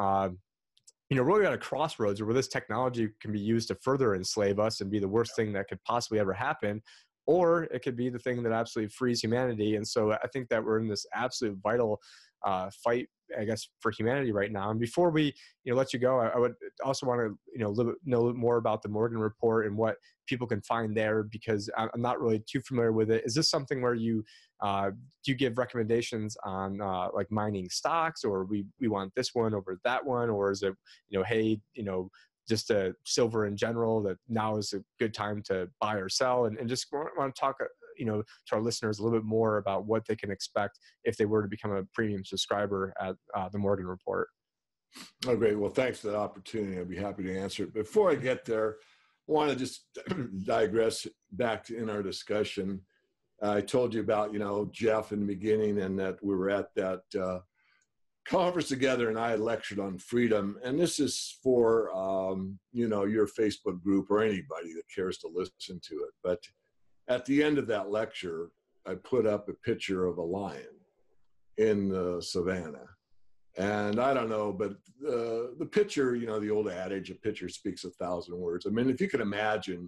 really at a crossroads where this technology can be used to further enslave us and be the worst thing that could possibly ever happen, or it could be the thing that absolutely frees humanity. And so I think that we're in this absolute vital fight, I guess, for humanity right now. And before we, let you go, I would also want to, know more about the Morgan Report and what people can find there, because I'm not really too familiar with it. Is this something where you do you give recommendations on like mining stocks, or we want this one over that one, or is it, hey, just silver in general, that now is a good time to buy or sell, and just want to talk, to our listeners a little bit more about what they can expect if they were to become a premium subscriber at the Morgan Report. Oh, great. Well, thanks for the opportunity. I'd be happy to answer it. Before I get there, I want to just digress back in our discussion. I told you about, Jeff in the beginning, and that we were at that conference together, and I had lectured on freedom. And this is for, your Facebook group or anybody that cares to listen to it. But at the end of that lecture, I put up a picture of a lion in the savannah. And I don't know, but the picture, the old adage, a picture speaks 1,000 words. I mean, if you could imagine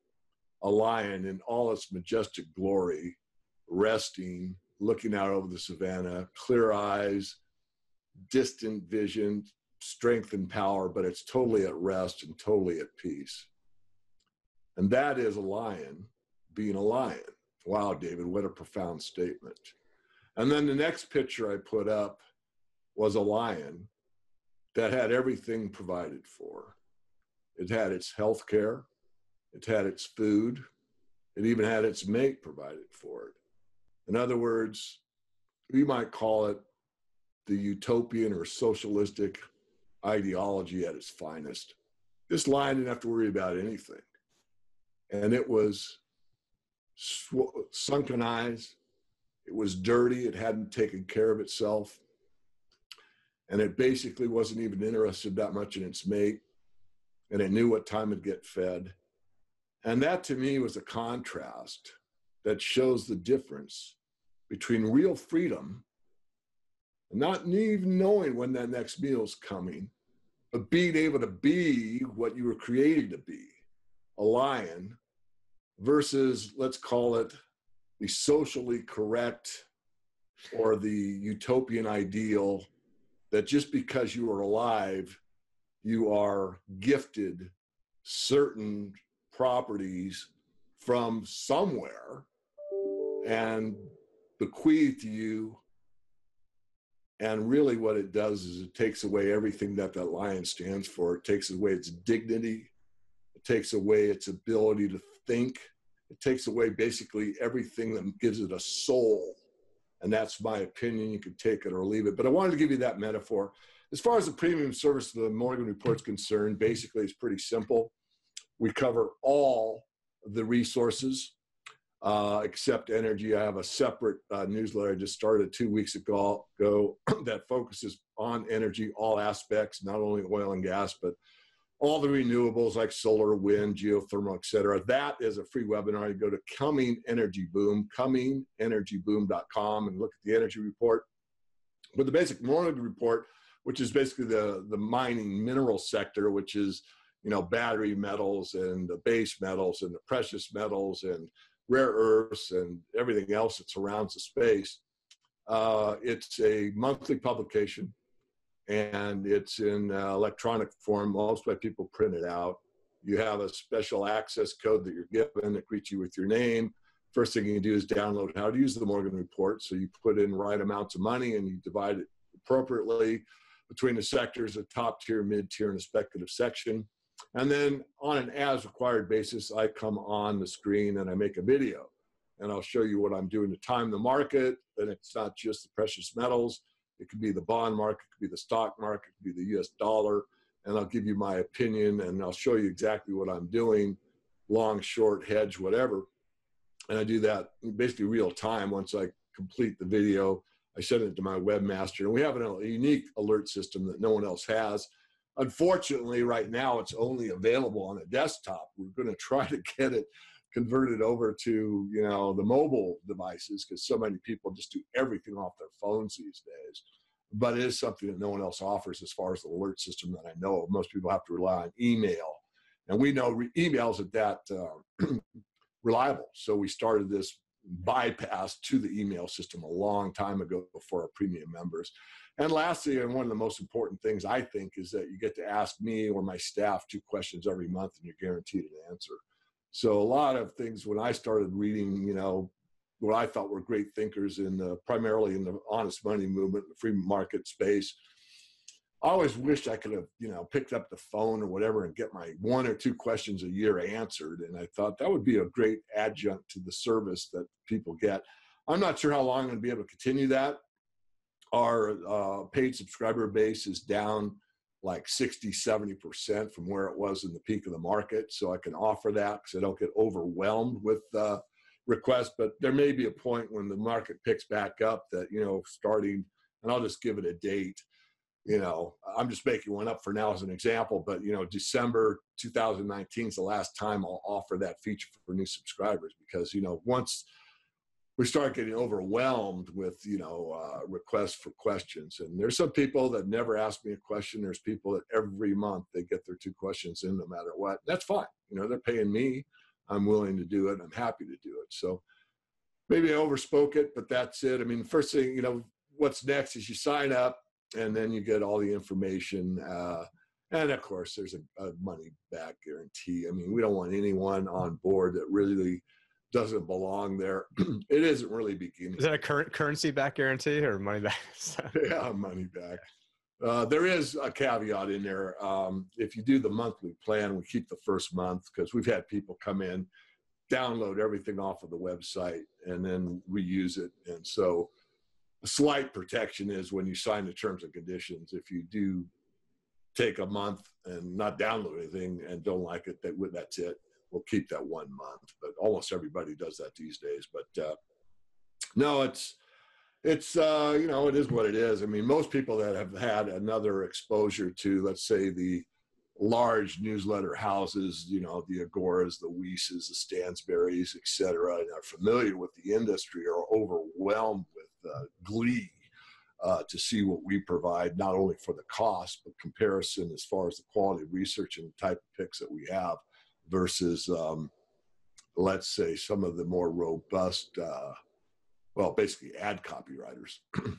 a lion in all its majestic glory, resting, looking out over the savannah, clear eyes, distant vision, strength and power, but it's totally at rest and totally at peace. And that is a lion being a lion. Wow, David, what a profound statement. And then the next picture I put up was a lion that had everything provided for. It had its health care, it had its food, it even had its mate provided for it. In other words, we might call it the utopian or socialistic ideology at its finest. This lion didn't have to worry about anything. And it was sunken eyes, it was dirty, it hadn't taken care of itself, and it basically wasn't even interested that much in its mate, and it knew what time it'd get fed. And that to me was a contrast that shows the difference between real freedom, not even knowing when that next meal's coming, but being able to be what you were created to be, a lion, versus, let's call it, the socially correct or the utopian ideal that just because you are alive, you are gifted certain properties from somewhere and bequeathed to you. And really what it does is it takes away everything that that lion stands for. It takes away its dignity. It takes away its ability to think. It takes away basically everything that gives it a soul. And that's my opinion. You can take it or leave it. But I wanted to give you that metaphor. As far as the premium service of the Morgan Report is concerned, basically it's pretty simple. We cover all the resources except energy. I have a separate newsletter I just started 2 weeks ago that focuses on energy, all aspects, not only oil and gas, but all the renewables like solar, wind, geothermal, et cetera. That is a free webinar. You go to Cumming Energy Boom, CummingEnergyBoom.com, and look at the energy report. But the basic morning report, which is basically the mining mineral sector, which is, you know, battery metals and the base metals and the precious metals and rare earths and everything else that surrounds the space. It's a monthly publication, and it's in electronic form. Most by people print it out. You have a special access code that you're given that greets you with your name. First thing you do is download how to use the Morgan report. So you put in right amounts of money and you divide it appropriately between the sectors, a top tier, mid tier, and a speculative section. And then on an as required basis, I come on the screen and I make a video, and I'll show you what I'm doing to time the market. And it's not just the precious metals. It could be the bond market, it could be the stock market, it could be the US dollar. And I'll give you my opinion, and I'll show you exactly what I'm doing, long, short, hedge, whatever. And I do that basically real time. Once I complete the video, I send it to my webmaster, and we have a unique alert system that no one else has. Unfortunately, right now, it's only available on a desktop. We're going to try to get it converted over to, you know, the mobile devices, because so many people just do everything off their phones these days. But it is something that no one else offers as far as the alert system that I know of. Most people have to rely on email, and we know emails at that reliable. So we started this bypass to the email system a long time ago for our premium members. And lastly, and one of the most important things I think, is that you get to ask me or my staff 2 questions every month, and you're guaranteed an answer. So a lot of things, when I started reading, you know, what I thought were great thinkers in primarily in the honest money movement, the free market space, I always wished I could have, you know, picked up the phone or whatever and get my 1 or 2 questions a year answered. And I thought that would be a great adjunct to the service that people get. I'm not sure how long I'm going to be able to continue that. Our paid subscriber base is down like 60-70% from where it was in the peak of the market. So I can offer that because I don't get overwhelmed with requests. But there may be a point when the market picks back up that, you know, starting, and I'll just give it a date. You know, I'm just making one up for now as an example, but, you know, December 2019 is the last time I'll offer that feature for new subscribers, because, you know, once we start getting overwhelmed with, you know, requests for questions, and there's some people that never ask me a question. There's people that every month they get their 2 questions in no matter what. That's fine. You know, they're paying me. I'm willing to do it. I'm happy to do it. So maybe I overspoke it, but that's it. I mean, the first thing, you know, what's next is you sign up, and then you get all the information. And of course, there's a money back guarantee. I mean, we don't want anyone on board that really doesn't belong there. It isn't really beginning. Is that a currency back guarantee or money back? Yeah, money back. There is a caveat in there. If you do the monthly plan, we keep the first month, because we've had people come in, download everything off of the website, and then reuse it. And so a slight protection is when you sign the terms and conditions, if you do take a month and not download anything and don't like it, that's it. We'll keep that 1 month, but almost everybody does that these days. But no, it's you know, it is what it is. I mean, most people that have had another exposure to, let's say, the large newsletter houses, you know, the Agoras, the Weises, the Stansberries, et cetera, and are familiar with the industry, are overwhelmed with glee to see what we provide, not only for the cost, but comparison as far as the quality of research and the type of picks that we have versus, let's say, some of the more robust, well, basically ad copywriters.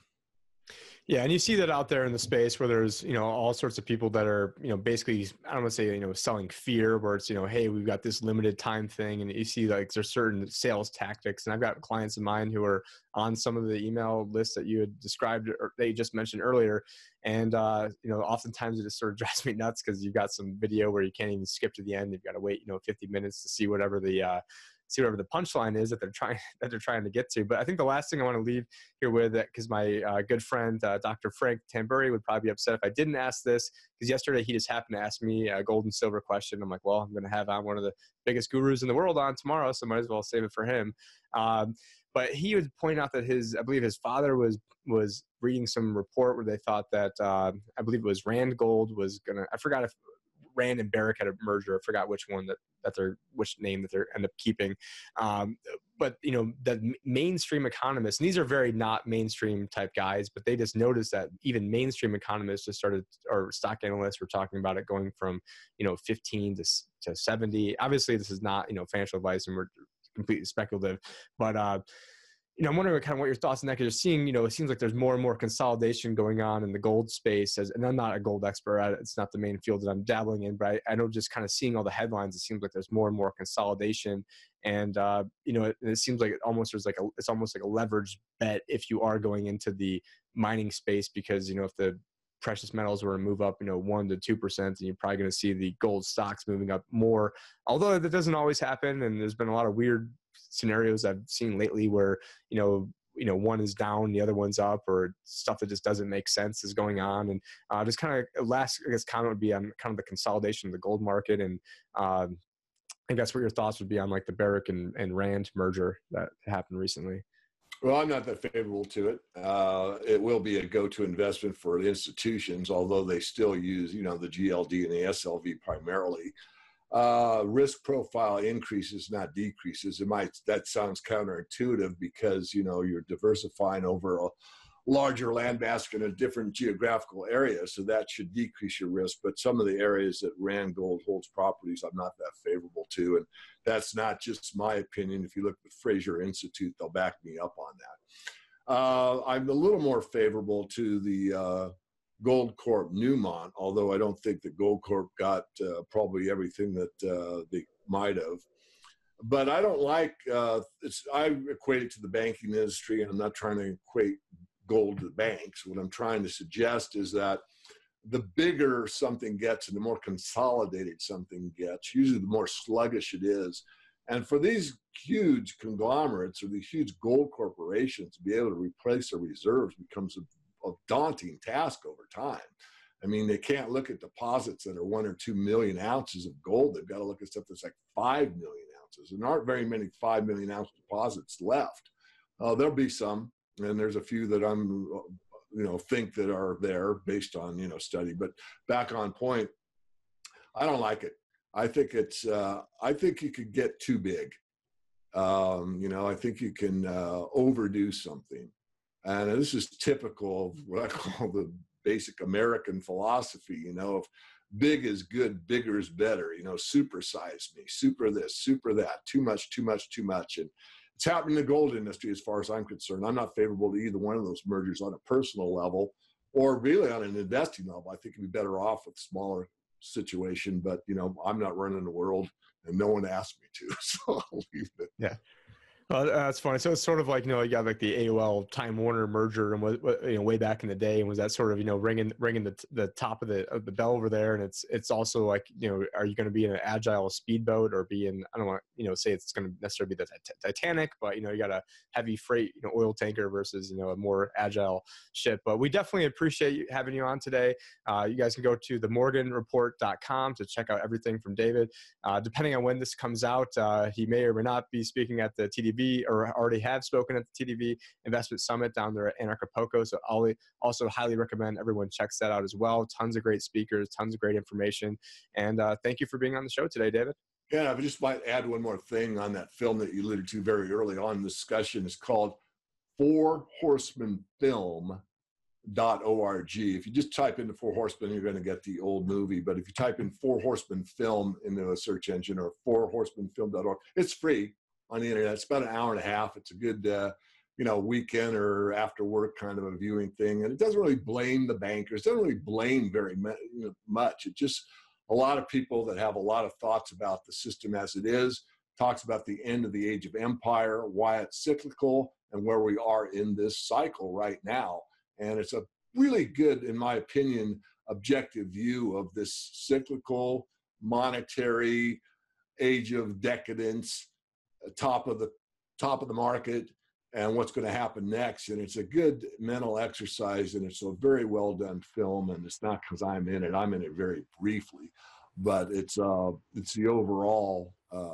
Yeah, and you see that out there in the space where there's, you know, all sorts of people that are, you know, basically, I don't want to say, you know, selling fear, where it's, you know, hey, we've got this limited time thing, and you see like there's certain sales tactics. And I've got clients of mine who are on some of the email lists that you had described, or they just mentioned earlier. And, you know, oftentimes it just sort of drives me nuts, because you've got some video where you can't even skip to the end. You've got to wait, you know, 50 minutes to see whatever the punchline is that they're trying to get to. But I think the last thing I want to leave here with, because my good friend Dr. Frank Tamburri would probably be upset if I didn't ask this, because yesterday he just happened to ask me a gold and silver question. I'm like, well, I'm going to have on one of the biggest gurus in the world on tomorrow, so might as well save it for him. But he would point out that I believe his father was reading some report where they thought that I believe it was Rand Gold was gonna, I forgot Rand and Barrick had a merger. I forgot which one which name that they're end up keeping. But the mainstream economists, and these are very not mainstream type guys, but they just noticed that even mainstream economists just started, or stock analysts were talking about it going from 15 to 70. Obviously, this is not financial advice, and we're completely speculative, but I'm wondering kind of what your thoughts on that, because you're seeing, it seems like there's more and more consolidation going on in the gold space. And I'm not a gold expert at it. It's not the main field that I'm dabbling in, but I know just kind of seeing all the headlines, it seems like there's more and more consolidation. And, it seems like it's almost like a leverage bet if you are going into the mining space, because, if the precious metals were to move up, 1 to 2%, and you're probably going to see the gold stocks moving up more, although that doesn't always happen. And there's been a lot of weird scenarios I've seen lately where, one is down, the other one's up, or stuff that just doesn't make sense is going on. And just kind of last, I guess, comment would be on kind of the consolidation of the gold market. And I guess what your thoughts would be on like the Barrick and Rand merger that happened recently. Well, I'm not that favorable to it. It will be a go-to investment for institutions, although they still use, the GLD and the SLV primarily. Risk profile increases, not decreases. That sounds counterintuitive because, you're diversifying over a larger land basket in a different geographical area. So that should decrease your risk. But some of the areas that Rand Gold holds properties, I'm not that favorable to. And that's not just my opinion. If you look at the Fraser Institute, they'll back me up on that. I'm a little more favorable to the Goldcorp Newmont, although I don't think that Goldcorp got probably everything that they might have. But I don't like, I equate it to the banking industry, and I'm not trying to equate gold to banks. What I'm trying to suggest is that the bigger something gets and the more consolidated something gets, usually the more sluggish it is. And for these huge conglomerates or these huge gold corporations to be able to replace their reserves becomes a daunting task over time. I mean, they can't look at deposits that are 1 or 2 million ounces of gold. They've got to look at stuff that's like 5 million ounces. And there aren't very many 5 million ounce deposits left. There'll be some, and there's a few that I'm, think that are there based on, study. But back on point, I don't like it. I think I think you could get too big. I think you can overdo something. And this is typical of what I call the basic American philosophy, if big is good, bigger is better, supersize me, super this, super that, too much, too much, too much. And it's happening in the gold industry as far as I'm concerned. I'm not favorable to either one of those mergers on a personal level or really on an investing level. I think you'd be better off with a smaller situation, but, I'm not running the world and no one asked me to, so I'll leave it. Yeah. That's funny. So it's sort of like, you got like the AOL Time Warner merger and way back in the day, and was that sort of, ringing the top of the bell over there. And it's also like, are you going to be in an agile speedboat or be in, I don't want, say it's going to necessarily be the Titanic, but, you got a heavy freight, oil tanker versus, a more agile ship. But we definitely appreciate having you on today. You guys can go to themorganreport.com to check out everything from David. Depending on when this comes out, he may or may not be speaking at the TDB, or already have spoken at the TDB Investment Summit down there at Anarchapulco. So I'll also highly recommend everyone checks that out as well. Tons of great speakers, tons of great information. And thank you for being on the show today, David. Yeah, I just might add one more thing on that film that you alluded to very early on in the discussion. It's called Four Horsemen Film.org. If you just type in the Four Horsemen, you're going to get the old movie. But if you type in Four Horsemen Film into a search engine or fourhorsemenfilm.org, it's free on the internet. It's about an hour and a half. It's a good, weekend or after work kind of a viewing thing. And it doesn't really blame the bankers. It doesn't really blame very much. It just, a lot of people that have a lot of thoughts about the system as it is, talks about the end of the age of empire, why it's cyclical, and where we are in this cycle right now. And it's a really good, in my opinion, objective view of this cyclical, monetary age of decadence, top of the market, and what's going to happen next. And it's a good mental exercise, and it's a very well done film. And it's not because I'm in it very briefly, but it's the overall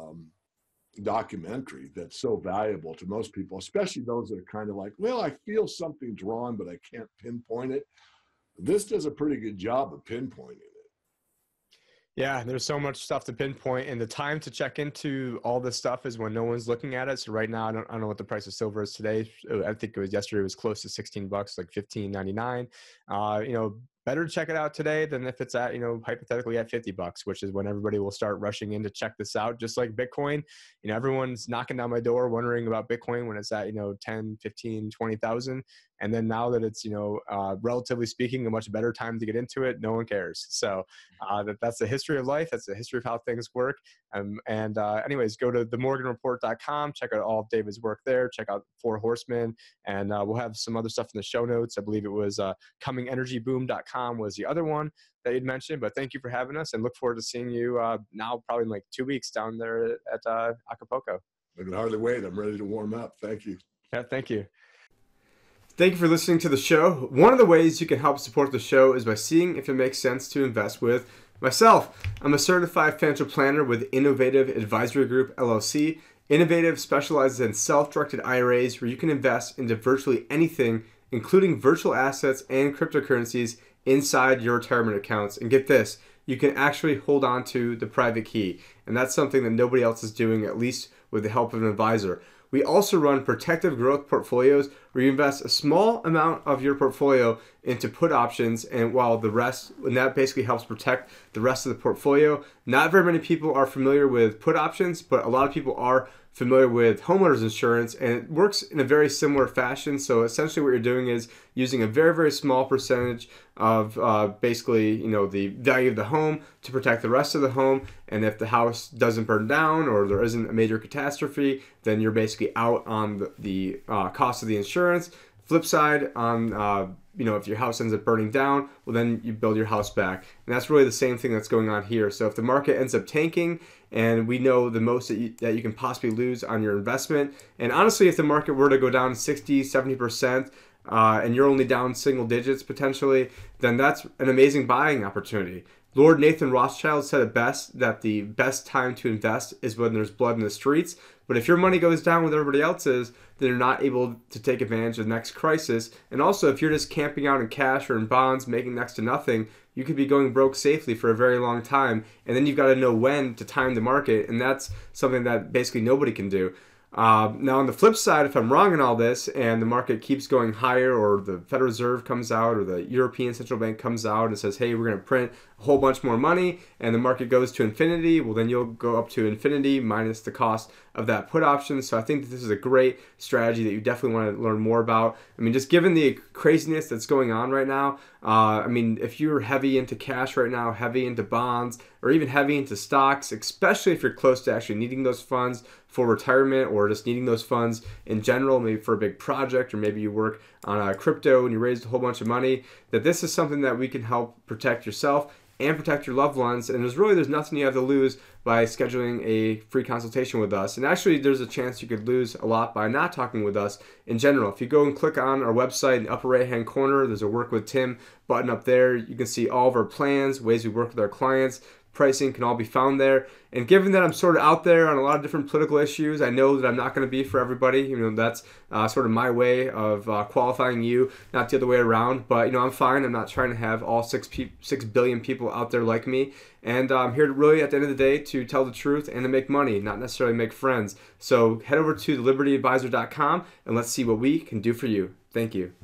documentary that's so valuable to most people, especially those that are kind of like, well, I feel something's wrong, but I can't pinpoint it. This does a pretty good job of pinpointing it. Yeah, there's so much stuff to pinpoint, and the time to check into all this stuff is when no one's looking at it. So right now, I don't know what the price of silver is today. I think it was yesterday. It was close to $16, like 15.99. Better check it out today than if it's at, hypothetically at $50, which is when everybody will start rushing in to check this out. Just like Bitcoin, everyone's knocking down my door wondering about Bitcoin when it's at 10, 15, 20,000. And then now that it's, relatively speaking, a much better time to get into it, no one cares. So that's the history of life. That's the history of how things work. Anyways, go to themorganreport.com, check out all of David's work there, check out Four Horsemen, and we'll have some other stuff in the show notes. I believe it was comingenergyboom.com was the other one that you'd mentioned. But thank you for having us, and look forward to seeing you now probably in like 2 weeks down there at Acapulco. I can hardly wait. I'm ready to warm up. Thank you. Yeah, thank you. Thank you for listening to the show. One of the ways you can help support the show is by seeing if it makes sense to invest with myself. I'm a certified financial planner with Innovative Advisory Group, LLC. Innovative specializes in self-directed IRAs where you can invest into virtually anything, including virtual assets and cryptocurrencies inside your retirement accounts. And get this, you can actually hold on to the private key. And that's something that nobody else is doing, at least with the help of an advisor. We also run protective growth portfolios where you invest a small amount of your portfolio into put options, and that basically helps protect the rest of the portfolio. Not very many people are familiar with put options, but a lot of people are familiar with homeowners insurance, and it works in a very similar fashion. So essentially what you're doing is using a very, very small percentage of the value of the home to protect the rest of the home. And if the house doesn't burn down or there isn't a major catastrophe, then you're basically out on the cost of the insurance. Flip side, on if your house ends up burning down, well, then you build your house back. And that's really the same thing that's going on here. So if the market ends up tanking, and we know the most that you can possibly lose on your investment, and honestly, if the market were to go down 60, 70%, and you're only down single digits potentially, then that's an amazing buying opportunity. Lord Nathan Rothschild said it best, that the best time to invest is when there's blood in the streets. But if your money goes down with everybody else's, then you're not able to take advantage of the next crisis. And also, if you're just camping out in cash or in bonds, making next to nothing, you could be going broke safely for a very long time. And then you've got to know when to time the market. And that's something that basically nobody can do. Now, on the flip side, if I'm wrong in all this and the market keeps going higher, or the Federal Reserve comes out, or the European Central Bank comes out and says, hey, we're going to print a whole bunch more money, and the market goes to infinity, well, then you'll go up to infinity minus the cost of that put option. So I think that this is a great strategy that you definitely want to learn more about. I mean, just given the craziness that's going on right now, if you're heavy into cash right now, heavy into bonds, or even heavy into stocks, especially if you're close to actually needing those funds for retirement, or just needing those funds in general, maybe for a big project, or maybe you work on a crypto and you raised a whole bunch of money, that this is something that we can help protect yourself and protect your loved ones. And there's nothing you have to lose by scheduling a free consultation with us. And actually, there's a chance you could lose a lot by not talking with us in general. If you go and click on our website in the upper right hand corner, there's a Work with Tim button up there. You can see all of our plans, ways we work with our clients. Pricing can all be found there. And given that I'm sort of out there on a lot of different political issues, I know that I'm not going to be for everybody. That's sort of my way of qualifying you, not the other way around. But, I'm fine. I'm not trying to have all 6 billion people out there like me. And I'm here to really, at the end of the day, to tell the truth and to make money, not necessarily make friends. So head over to thelibertyadvisor.com and let's see what we can do for you. Thank you.